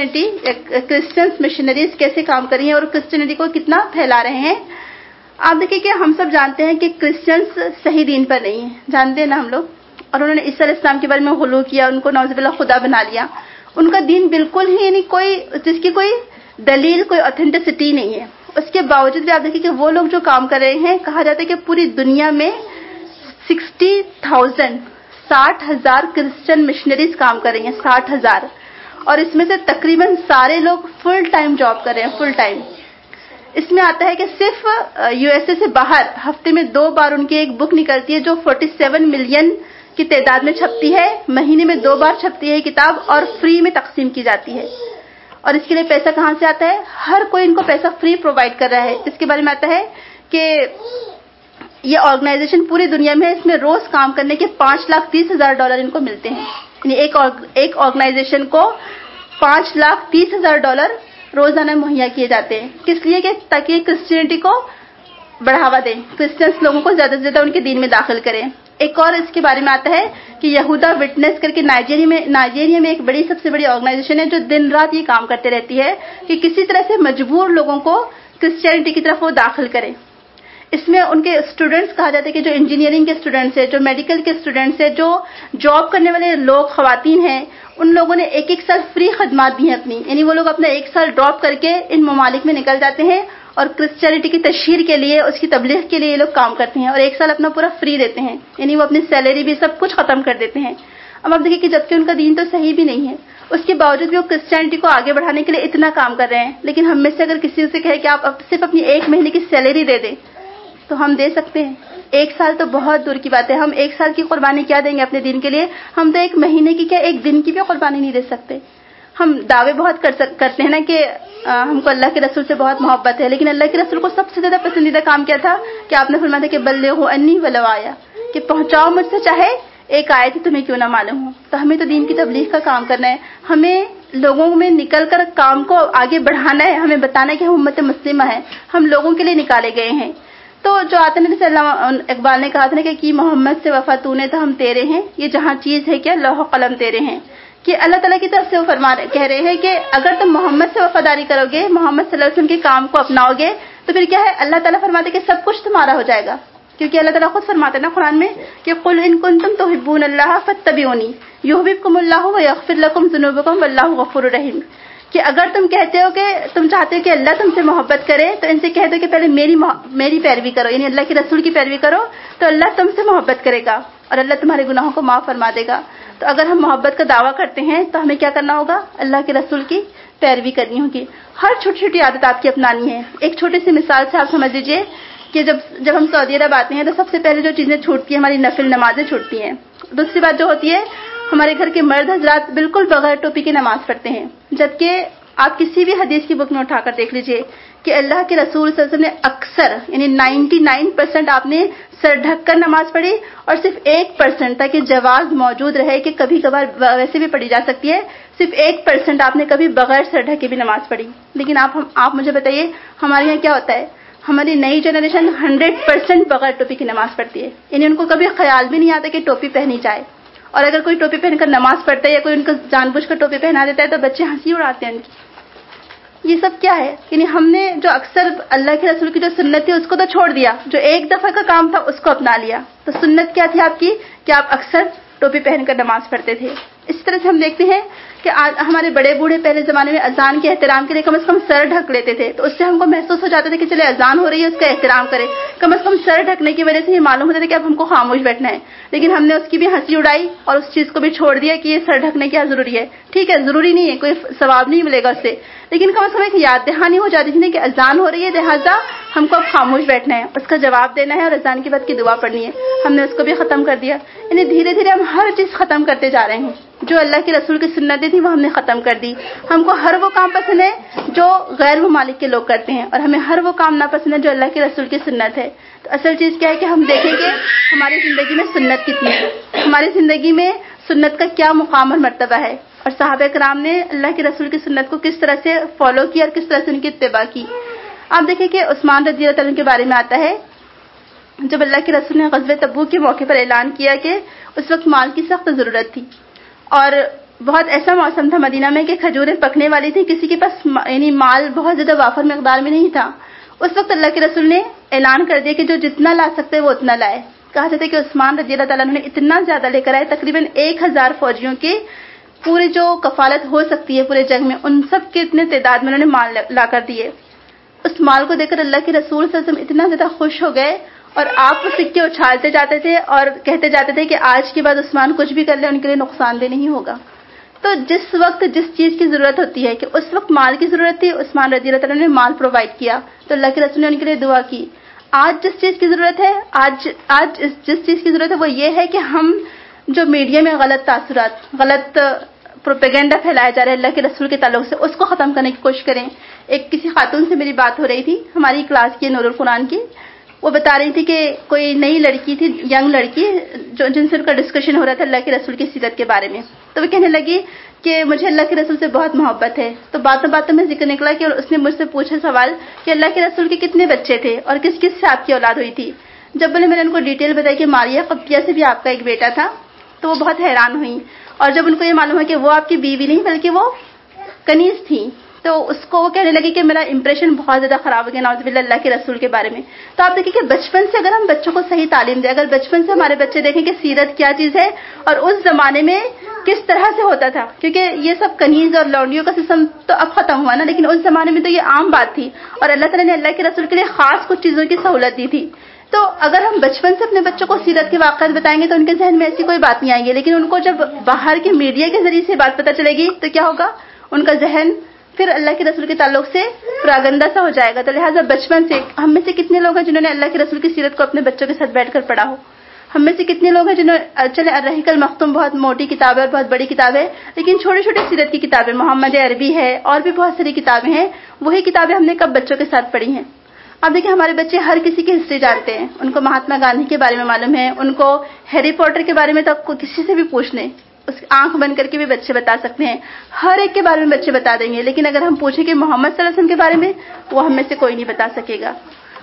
کرسچنس مشنریز کیسے کام کر رہی ہیں اور کرسچینٹی کو کتنا پھیلا رہے ہیں. آپ دیکھیں کہ ہم سب جانتے ہیں کہ کرسچنس صحیح دین پر نہیں ہیں، جانتے ہیں نا ہم لوگ، اور انہوں نے عیسی علیہ السلام کے بارے میں غلو کیا، ان کو نعوذ باللہ خدا بنا لیا. ان کا دین بالکل ہی یعنی کوئی جس کی کوئی دلیل، کوئی اوتھینٹسٹی نہیں ہے. اس کے باوجود بھی آپ دیکھیں کہ وہ لوگ جو کام کر رہے ہیں، کہا جاتا ہے کہ پوری دنیا میں 60,000 کرسچن مشنریز کام کر رہی ہیں، 60,000، اور اس میں سے تقریباً سارے لوگ فل ٹائم جاب کر رہے ہیں، فل ٹائم. اس میں آتا ہے کہ صرف USA سے باہر ہفتے میں 2 بار ان کی ایک بک نکلتی ہے جو 47 ملین کی تعداد میں چھپتی ہے، مہینے میں 2 بار چھپتی ہے یہ کتاب، اور فری میں تقسیم کی جاتی ہے. اور اس کے لیے پیسہ کہاں سے آتا ہے؟ ہر کوئی ان کو پیسہ فری پرووائڈ کر رہا ہے. اس کے بارے میں آتا ہے کہ یہ آرگنائزیشن پوری دنیا میں اس میں روز کام کرنے کے $5,30,000 ان کو ملتے ہیں. یعنی ایک آرگنائزیشن کو $5,30,000 روزانہ مہیا کیے جاتے ہیں. کس لیے؟ کہ تاکہ کرسچینٹی کو بڑھاوا دیں، کرسچنس لوگوں کو زیادہ سے زیادہ ان کے دین میں داخل کریں. ایک اور اس کے بارے میں آتا ہے کہ یہودا وٹنس کر کے نائجیریا میں ایک سب سے بڑی آرگنائزیشن ہے جو دن رات یہ کام کرتے رہتی ہے کہ کسی طرح سے مجبور لوگوں کو کرسچینٹی کی طرف وہ داخل کریں. اس میں ان کے اسٹوڈنٹس، کہا جاتا ہے کہ جو انجینئرنگ کے اسٹوڈنٹس ہیں، جو میڈیکل کے اسٹوڈنٹس ہیں، جو جاب کرنے والے لوگ، خواتین ہیں، ان لوگوں نے 1 سال فری خدمات دی ہیں اپنی. یعنی وہ لوگ اپنا 1 سال ڈراپ کر کے ان ممالک میں نکل جاتے ہیں اور کرسچینٹی کی تشہیر کے لیے، اس کی تبلیغ کے لیے یہ لوگ کام کرتے ہیں، اور 1 سال اپنا پورا فری دیتے ہیں. یعنی وہ اپنی سیلری بھی سب کچھ ختم کر دیتے ہیں. اب آپ دیکھیں کہ جبکہ ان کا دین تو صحیح بھی نہیں ہے، اس کے باوجود بھی وہ کرسچینٹی کو آگے بڑھانے کے لیے اتنا کام کر رہے ہیں. لیکن ہم میں سے اگر کسی سے کہے کہ آپ صرف اپنی 1 مہینے کی سیلری دے دیں تو ہم دے سکتے ہیں. 1 سال تو بہت دور کی بات ہے. ہم 1 سال کی قربانی کیا دیں گے اپنے دین کے لیے؟ ہم تو 1 مہینے کی کیا 1 دن کی بھی قربانی نہیں دے سکتے. ہم دعوے بہت کرتے ہیں نا کہ ہم کو اللہ کے رسول سے بہت محبت ہے، لیکن اللہ کے رسول کو سب سے زیادہ پسندیدہ کام کیا تھا کہ آپ نے فرمایا تھا کہ بلغوا انی ولو آیا، کہ پہنچاؤ مجھ سے چاہے 1 آیت ہی تمہیں کیوں نہ معلوم ہو. تو ہمیں تو دین کی تبلیغ کا کام کرنا ہے، ہمیں لوگوں میں نکل کر کام کو آگے بڑھانا ہے، ہمیں بتانا ہے کہ ہم امت مسلمہ ہیں، ہم لوگوں کے لیے نکالے گئے ہیں. تو جو آتے ہیں جیسے علامہ اقبال نے کہا تھا نا کہ محمد سے وفا تو نے تو ہم تیرے ہیں، یہ جہاں چیز ہے کیا لوح و قلم تیرے ہیں، کہ اللہ تعالیٰ کی طرف سے وہ کہہ رہے ہیں کہ اگر تم محمد سے وفاداری کرو گے، محمد صلی اللہ علیہ وسلم کے کام کو اپناؤ گے، تو پھر کیا ہے، اللہ تعالیٰ فرماتے کہ سب کچھ تمہارا ہو جائے گا، کیونکہ اللہ تعالیٰ خود فرماتے ہیں نا قرآن میں کہ قل ان کنتم تحبون اللہ فاتبعونی یحببکم اللہ ویغفر لکم ذنوبکم واللہ غفور رحیم، کہ اگر تم کہتے ہو کہ تم چاہتے ہو کہ اللہ تم سے محبت کرے تو ان سے کہہ دو کہ پہلے میری پیروی کرو، یعنی اللہ کے رسول کی پیروی کرو تو اللہ تم سے محبت کرے گا اور اللہ تمہارے گناہوں کو معاف فرما دے گا۔ تو اگر ہم محبت کا دعویٰ کرتے ہیں تو ہمیں کیا کرنا ہوگا، اللہ کے رسول کی پیروی کرنی ہوگی، ہر چھوٹی چھوٹی عادت آپ کی اپنانی ہے۔ ایک چھوٹی سی مثال سے آپ سمجھ لیجیے کہ جب ہم سعودی عرب آتے ہیں تو سب سے پہلے جو چیزیں چھوٹتی ہیں، ہماری نفل نمازیں چھوٹتی ہیں۔ دوسری بات جو ہوتی ہے، ہمارے گھر کے مرد حضرات بالکل بغیر ٹوپی کی نماز پڑھتے ہیں، جبکہ آپ کسی بھی حدیث کی بک میں اٹھا کر دیکھ لیجئے کہ اللہ کے رسول صلی اللہ علیہ وسلم نے اکثر یعنی 99% آپ نے سر ڈھک کر نماز پڑھی، اور صرف 1% تک جواز موجود رہے کہ کبھی کبھار ویسے بھی پڑھی جا سکتی ہے، صرف 1% آپ نے کبھی بغیر سر ڈھکے بھی نماز پڑھی۔ لیکن آپ مجھے بتائیے ہمارے یہاں کیا ہوتا ہے، ہماری نئی جنریشن 100% بغیر ٹوپی کی نماز پڑھتی ہے، یعنی ان کو کبھی خیال بھی نہیں آتا کہ ٹوپی پہنی جائے، اور اگر کوئی ٹوپی پہن کر نماز پڑھتا ہے یا کوئی ان کو جان بوجھ کر ٹوپی پہنا دیتا ہے تو بچے ہنسی اڑاتے ہیں ان کی۔ یہ سب کیا ہے، یعنی ہم نے جو اکثر اللہ کے رسول کی جو سنت تھی اس کو تو چھوڑ دیا، جو ایک دفعہ کا کام تھا اس کو اپنا لیا۔ تو سنت کیا تھی آپ کی کہ آپ اکثر ٹوپی پہن کر نماز پڑھتے تھے۔ اس طرح سے ہم دیکھتے ہیں کہ آج ہمارے بڑے بوڑھے پہلے زمانے میں اذان کے احترام کے لیے کم از کم سر ڈھک لیتے تھے، تو اس سے ہم کو محسوس ہو جاتا تھا کہ چلے اذان ہو رہی ہے اس کا احترام کرے، کم از کم سر ڈھکنے کی وجہ سے یہ معلوم ہوتا تھا کہ اب ہم کو خاموش بیٹھنا ہے۔ لیکن ہم نے اس کی بھی ہنسی اڑائی اور اس چیز کو بھی چھوڑ دیا کہ یہ سر ڈھکنے کیا ضروری ہے۔ ٹھیک ہے، ضروری نہیں ہے، کوئی ثواب نہیں ملے گا اس سے، لیکن کم از کم ایک یاد دہانی ہو جاتی تھی کہ اذان ہو رہی ہے لہٰذا ہم کو اب خاموش بیٹھنا ہے، اس کا جواب دینا ہے اور اذان کے بعد کی دعا پڑھنی ہے۔ ہم نے اس کو بھی ختم کر دیا، یعنی دھیرے دھیرے ہم ہر چیز ختم کرتے جا رہے ہیں۔ جو اللہ کے رسول کی سنتیں تھی وہ ہم نے ختم کر دی۔ ہم کو ہر وہ کام پسند ہے جو غیر ممالک کے لوگ کرتے ہیں، اور ہمیں ہر وہ کام ناپسند ہے جو اللہ کے رسول کی سنت ہے۔ تو اصل چیز کیا ہے کہ ہم دیکھیں گے ہماری زندگی میں سنت کتنی ہے، ہماری زندگی میں سنت کا کیا مقام اور مرتبہ ہے، اور صحابہ کرام نے اللہ کے رسول کی سنت کو کس طرح سے فالو کیا اور کس طرح سے ان کی اتباع کی۔ آپ دیکھیں کہ عثمان رضی اللہ عنہ کے بارے میں آتا ہے، جب اللہ کے رسول نے غزوہ تبوک کے موقع پر اعلان کیا کہ اس وقت مال کی سخت ضرورت تھی، اور بہت ایسا موسم تھا مدینہ میں کہ کھجوریں پکنے والی تھی، کسی کے پاس یعنی مال بہت زیادہ وافر مقدار میں نہیں تھا۔ اس وقت اللہ کے رسول نے اعلان کر دیا کہ جو جتنا لا سکتے وہ اتنا لائے۔ کہا جاتا ہے کہ عثمان رضی اللہ تعالیٰ نے اتنا زیادہ لے کر آئے، تقریباً 1000 فوجیوں کی پوری جو کفالت ہو سکتی ہے پورے جنگ میں، ان سب کے اتنے تعداد میں انہوں نے مال لا کر دیے۔ اس مال کو دیکھ کر اللہ کے رسول صلی اللہ علیہ وسلم اتنا زیادہ خوش ہو گئے، اور آپ وہ سکے اچھالتے جاتے تھے اور کہتے جاتے تھے کہ آج کے بعد عثمان کچھ بھی کر لے ان کے لیے نقصان دہ نہیں ہوگا۔ تو جس وقت جس چیز کی ضرورت ہوتی ہے، کہ اس وقت مال کی ضرورت تھی، عثمان رضی اللہ عنہ نے مال پرووائڈ کیا، تو اللہ کے رسول نے ان کے لیے دعا کی۔ آج جس چیز کی ضرورت ہے، آج جس چیز کی ضرورت ہے وہ یہ ہے کہ ہم جو میڈیا میں غلط تاثرات، غلط پروپیگنڈا پھیلایا جا رہا ہے اللہ کے رسول کے تعلق سے، اس کو ختم کرنے کی کوشش کریں۔ ایک کسی خاتون سے میری بات ہو رہی تھی، ہماری کلاس کی نور القرآن کی، وہ بتا رہی تھی کہ کوئی نئی لڑکی تھی، ینگ لڑکی، جن سے ان کا ڈسکشن ہو رہا تھا اللہ کے رسول کی سیرت کے بارے میں، تو وہ کہنے لگی کہ مجھے اللہ کے رسول سے بہت محبت ہے۔ تو باتوں باتوں میں ذکر نکلا کہ اس نے مجھ سے پوچھا سوال کہ اللہ کے رسول کے کتنے بچے تھے اور کس کس سے آپ کی اولاد ہوئی تھی۔ جب میں نے ان کو ڈیٹیل بتائی کہ ماریہ قبطیہ سے بھی آپ کا ایک بیٹا تھا، تو وہ بہت حیران ہوئی، اور جب ان کو یہ معلوم ہے کہ وہ آپ کی بیوی نہیں بلکہ وہ کنیز تھی، تو اس کو وہ کہنے لگی کہ میرا امپریشن بہت زیادہ خراب ہو گیا نعوذ باللہ اللہ کے رسول کے بارے میں۔ تو آپ دیکھیں کہ بچپن سے اگر ہم بچوں کو صحیح تعلیم دیں، اگر بچپن سے ہمارے بچے دیکھیں کہ سیرت کیا چیز ہے اور اس زمانے میں کس طرح سے ہوتا تھا، کیونکہ یہ سب کنیز اور لونڈیوں کا سسٹم تو اب ختم ہوا نا، لیکن اس زمانے میں تو یہ عام بات تھی، اور اللہ تعالیٰ نے اللہ کے رسول کے لیے خاص کچھ چیزوں کی سہولت دی تھی۔ تو اگر ہم بچپن سے اپنے بچوں کو سیرت کے واقعات بتائیں گے تو ان کے ذہن میں ایسی کوئی بات نہیں آئیں گی، لیکن ان کو جب باہر کے میڈیا کے ذریعے سے بات پتہ چلے گی تو کیا ہوگا، ان کا ذہن پھر اللہ کے رسول کے تعلق سے پراگندہ سا ہو جائے گا۔ تو لہٰذا بچپن سے ہم میں سے کتنے لوگ ہیں جنہوں نے اللہ کے رسول کی سیرت کو اپنے بچوں کے ساتھ بیٹھ کر پڑھا ہو؟ ہم میں سے کتنے لوگ ہیں جنہوں چلے الرحیق المختوم بہت موٹی کتاب ہے اور بہت بڑی کتاب ہے، لیکن چھوٹی چھوٹی سیرت کی کتابیں، محمد عربی ہے اور بھی بہت ساری کتابیں ہیں، وہی کتابیں ہم نے کب بچوں کے ساتھ پڑھی ہیں؟ اب دیکھیں ہمارے بچے ہر کسی کی ہسٹری جانتے ہیں، ان کو مہاتما گاندھی کے بارے میں معلوم ہے، ان کو ہیری پوٹر کے بارے میں تو کسی سے بھی پوچھ لیں، اس آنکھ بند کر کے بھی بچے بتا سکتے ہیں، ہر ایک کے بارے میں بچے بتا دیں گے، لیکن اگر ہم پوچھیں کہ محمد صلی اللہ علیہ وسلم کے بارے میں، وہ ہم میں سے کوئی نہیں بتا سکے گا۔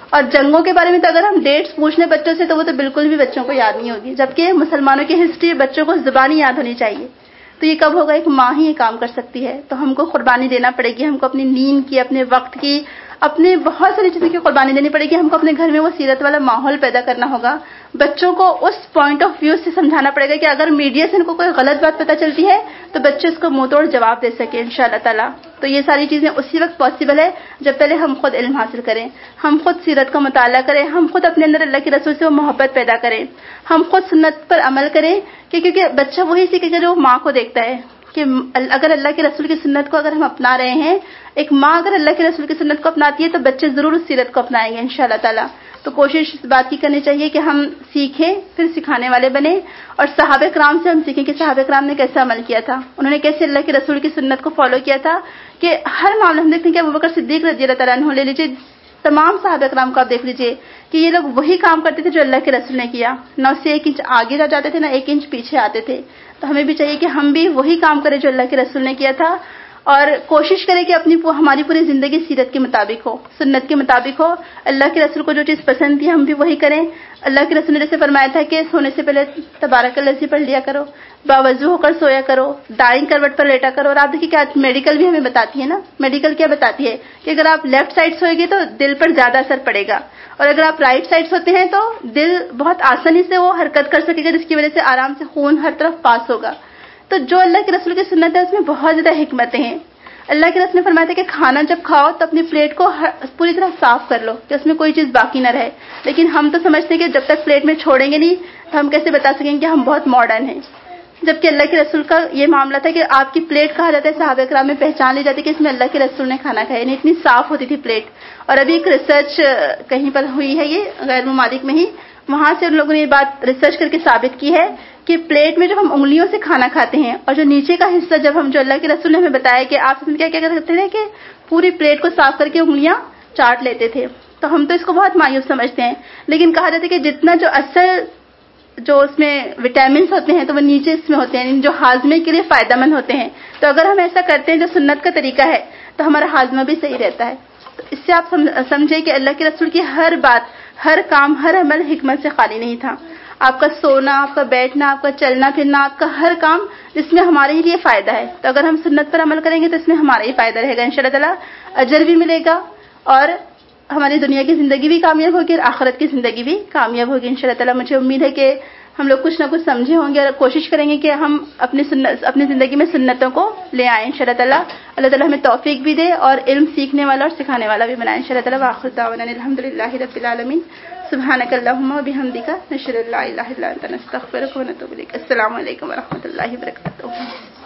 اور جنگوں کے بارے میں تو اگر ہم ڈیٹس پوچھ لیں بچوں سے تو وہ تو بالکل بھی بچوں کو یاد نہیں ہوگی، جبکہ مسلمانوں کی ہسٹری بچوں کو زبانی یاد ہونی چاہیے. تو یہ کب ہوگا؟ ایک ماں ہی یہ کام کر سکتی ہے. تو ہم کو قربانی دینا پڑے گی، ہم کو اپنی نیند کی، اپنے وقت کی، اپنے بہت ساری چیزوں کی قربانی دینی پڑے گی. ہم کو اپنے گھر میں وہ سیرت والا ماحول پیدا کرنا ہوگا. بچوں کو اس پوائنٹ آف ویو سے سمجھانا پڑے گا کہ اگر میڈیا سے ان کو کوئی غلط بات پتہ چلتی ہے تو بچے اس کو منہ توڑ جواب دے سکیں انشاءاللہ تعالی. تو یہ ساری چیزیں اسی وقت پاسبل ہے جب پہلے ہم خود علم حاصل کریں، ہم خود سیرت کا مطالعہ کریں، ہم خود اپنے اندر اللہ کے رسول سے وہ محبت پیدا کریں، ہم خود سنت پر عمل کریں. کیونکہ بچہ وہی سیکھے گا جو ماں کو دیکھتا ہے. کہ اگر اللہ کے رسول کی سنت کو اگر ہم اپنا رہے ہیں، ایک ماں اگر اللہ کے رسول کی سنت کو اپناتی ہے تو بچے ضرور اس سیرت کو اپنائیں گے انشاءاللہ تعالی. تو کوشش اس بات کی کرنی چاہیے کہ ہم سیکھیں پھر سکھانے والے بنیں، اور صحابہ کرام سے ہم سیکھیں کہ صحابہ کرام نے کیسا عمل کیا تھا، انہوں نے کیسے اللہ کے رسول کی سنت کو فالو کیا تھا. کہ ہر معاملے ہم دیکھتے ہیں کہ ابوبکر صدیق رضی اللہ تعالیٰ عنہ لے لیجیے، تمام صحابہ کرام کو آپ دیکھ لیجیے کہ یہ لوگ وہی کام کرتے تھے جو اللہ کے رسول نے کیا، نہ اس سے 1 انچ آگے جا جاتے تھے نہ 1 انچ پیچھے آتے تھے. تو ہمیں بھی چاہیے کہ ہم بھی وہی کام کریں جو اللہ کے رسول نے کیا تھا، اور کوشش کریں کہ ہماری پوری زندگی سیرت کے مطابق ہو، سنت کے مطابق ہو. اللہ کے رسول کو جو چیز پسند تھی ہم بھی وہی کریں. اللہ کے رسول نے جیسے فرمایا تھا کہ سونے سے پہلے تبارک الذی پڑھ لیا کرو، باوضو ہو کر سویا کرو، دائیں کروٹ پر لیٹا کرو. اور آپ دیکھیے کیا میڈیکل بھی ہمیں بتاتی ہے نا، میڈیکل کیا بتاتی ہے کہ اگر آپ لیفٹ سائڈ سوئے گے تو دل پر زیادہ اثر پڑے گا، اور اگر آپ رائٹ سائڈ سوتے ہیں تو دل بہت آسانی سے وہ حرکت کر سکے گا، جس کی وجہ سے آرام سے خون ہر طرف پاس ہوگا. تو جو اللہ کے رسول کی سنت ہے اس میں بہت زیادہ حکمتیں ہیں. اللہ کے رسول نے فرمایا تھا کہ کھانا جب کھاؤ تو اپنی پلیٹ کو پوری طرح صاف کر لو کہ اس میں کوئی چیز باقی نہ رہے. لیکن ہم تو سمجھتے ہیں کہ جب تک پلیٹ میں چھوڑیں گے نہیں تو ہم کیسے بتا سکیں کہ ہم بہت ماڈرن ہیں، جبکہ اللہ کے رسول کا یہ معاملہ تھا کہ آپ کی پلیٹ کہا جاتا ہے، صحابہ کرام میں پہچان لی جاتی ہے کہ اس میں اللہ کے رسول نے کھانا کھایا، یعنی اتنی صاف ہوتی تھی پلیٹ. اور ابھی ایک ریسرچ کہیں پر ہوئی ہے، یہ غیر ممالک میں ہی، وہاں سے ان لوگوں نے یہ بات ریسرچ کر کے ثابت کی ہے کہ پلیٹ میں جب ہم انگلیوں سے کھانا کھاتے ہیں اور جو نیچے کا حصہ جب ہم جو اللہ کے رسول نے ہمیں بتایا کہ آپ کیا کیا کرتے تھے کہ پوری پلیٹ کو صاف کر کے انگلیاں چاٹ لیتے تھے. تو ہم تو اس کو بہت مایوس سمجھتے ہیں، لیکن کہا جاتا ہے کہ جتنا جو اصل جو اس میں وٹامنس ہوتے ہیں تو وہ نیچے اس میں ہوتے ہیں جو ہاضمے کے لیے فائدہ مند ہوتے ہیں. تو اگر ہم ایسا کرتے ہیں جو سنت کا طریقہ ہے تو ہمارا ہاضمہ بھی صحیح رہتا ہے. تو اس سے آپ سمجھیں کہ اللہ کے رسول کی ہر بات، ہر کام، ہر عمل حکمت سے خالی نہیں تھا. آپ کا سونا، آپ کا بیٹھنا، آپ کا چلنا پھرنا، آپ کا ہر کام جس میں ہمارے ہی لیے فائدہ ہے. تو اگر ہم سنت پر عمل کریں گے تو اس میں ہمارا ہی فائدہ رہے گا انشاءاللہ تعالی، اجر بھی ملے گا اور ہماری دنیا کی زندگی بھی کامیاب ہوگی اور آخرت کی زندگی بھی کامیاب ہوگی انشاءاللہ تعالی. مجھے امید ہے کہ ہم لوگ کچھ نہ کچھ سمجھے ہوں گے اور کوشش کریں گے کہ ہم اپنی زندگی میں سنتوں کو لے آئیں انشاءاللہ تعالی. اللہ تعالی ہمیں توفیق بھی دے اور علم سیکھنے والا اور سکھانے والا بھی بنائے انشاءاللہ تعالی. وآخر دعوانا الحمدللہ رب العالمین. سبحانک اللہم وبحمدک، نشہد ان لا الہ الا انت، نستغفرک ونتوب الیک. السلام علیکم ورحمۃ اللہ وبرکاتہ.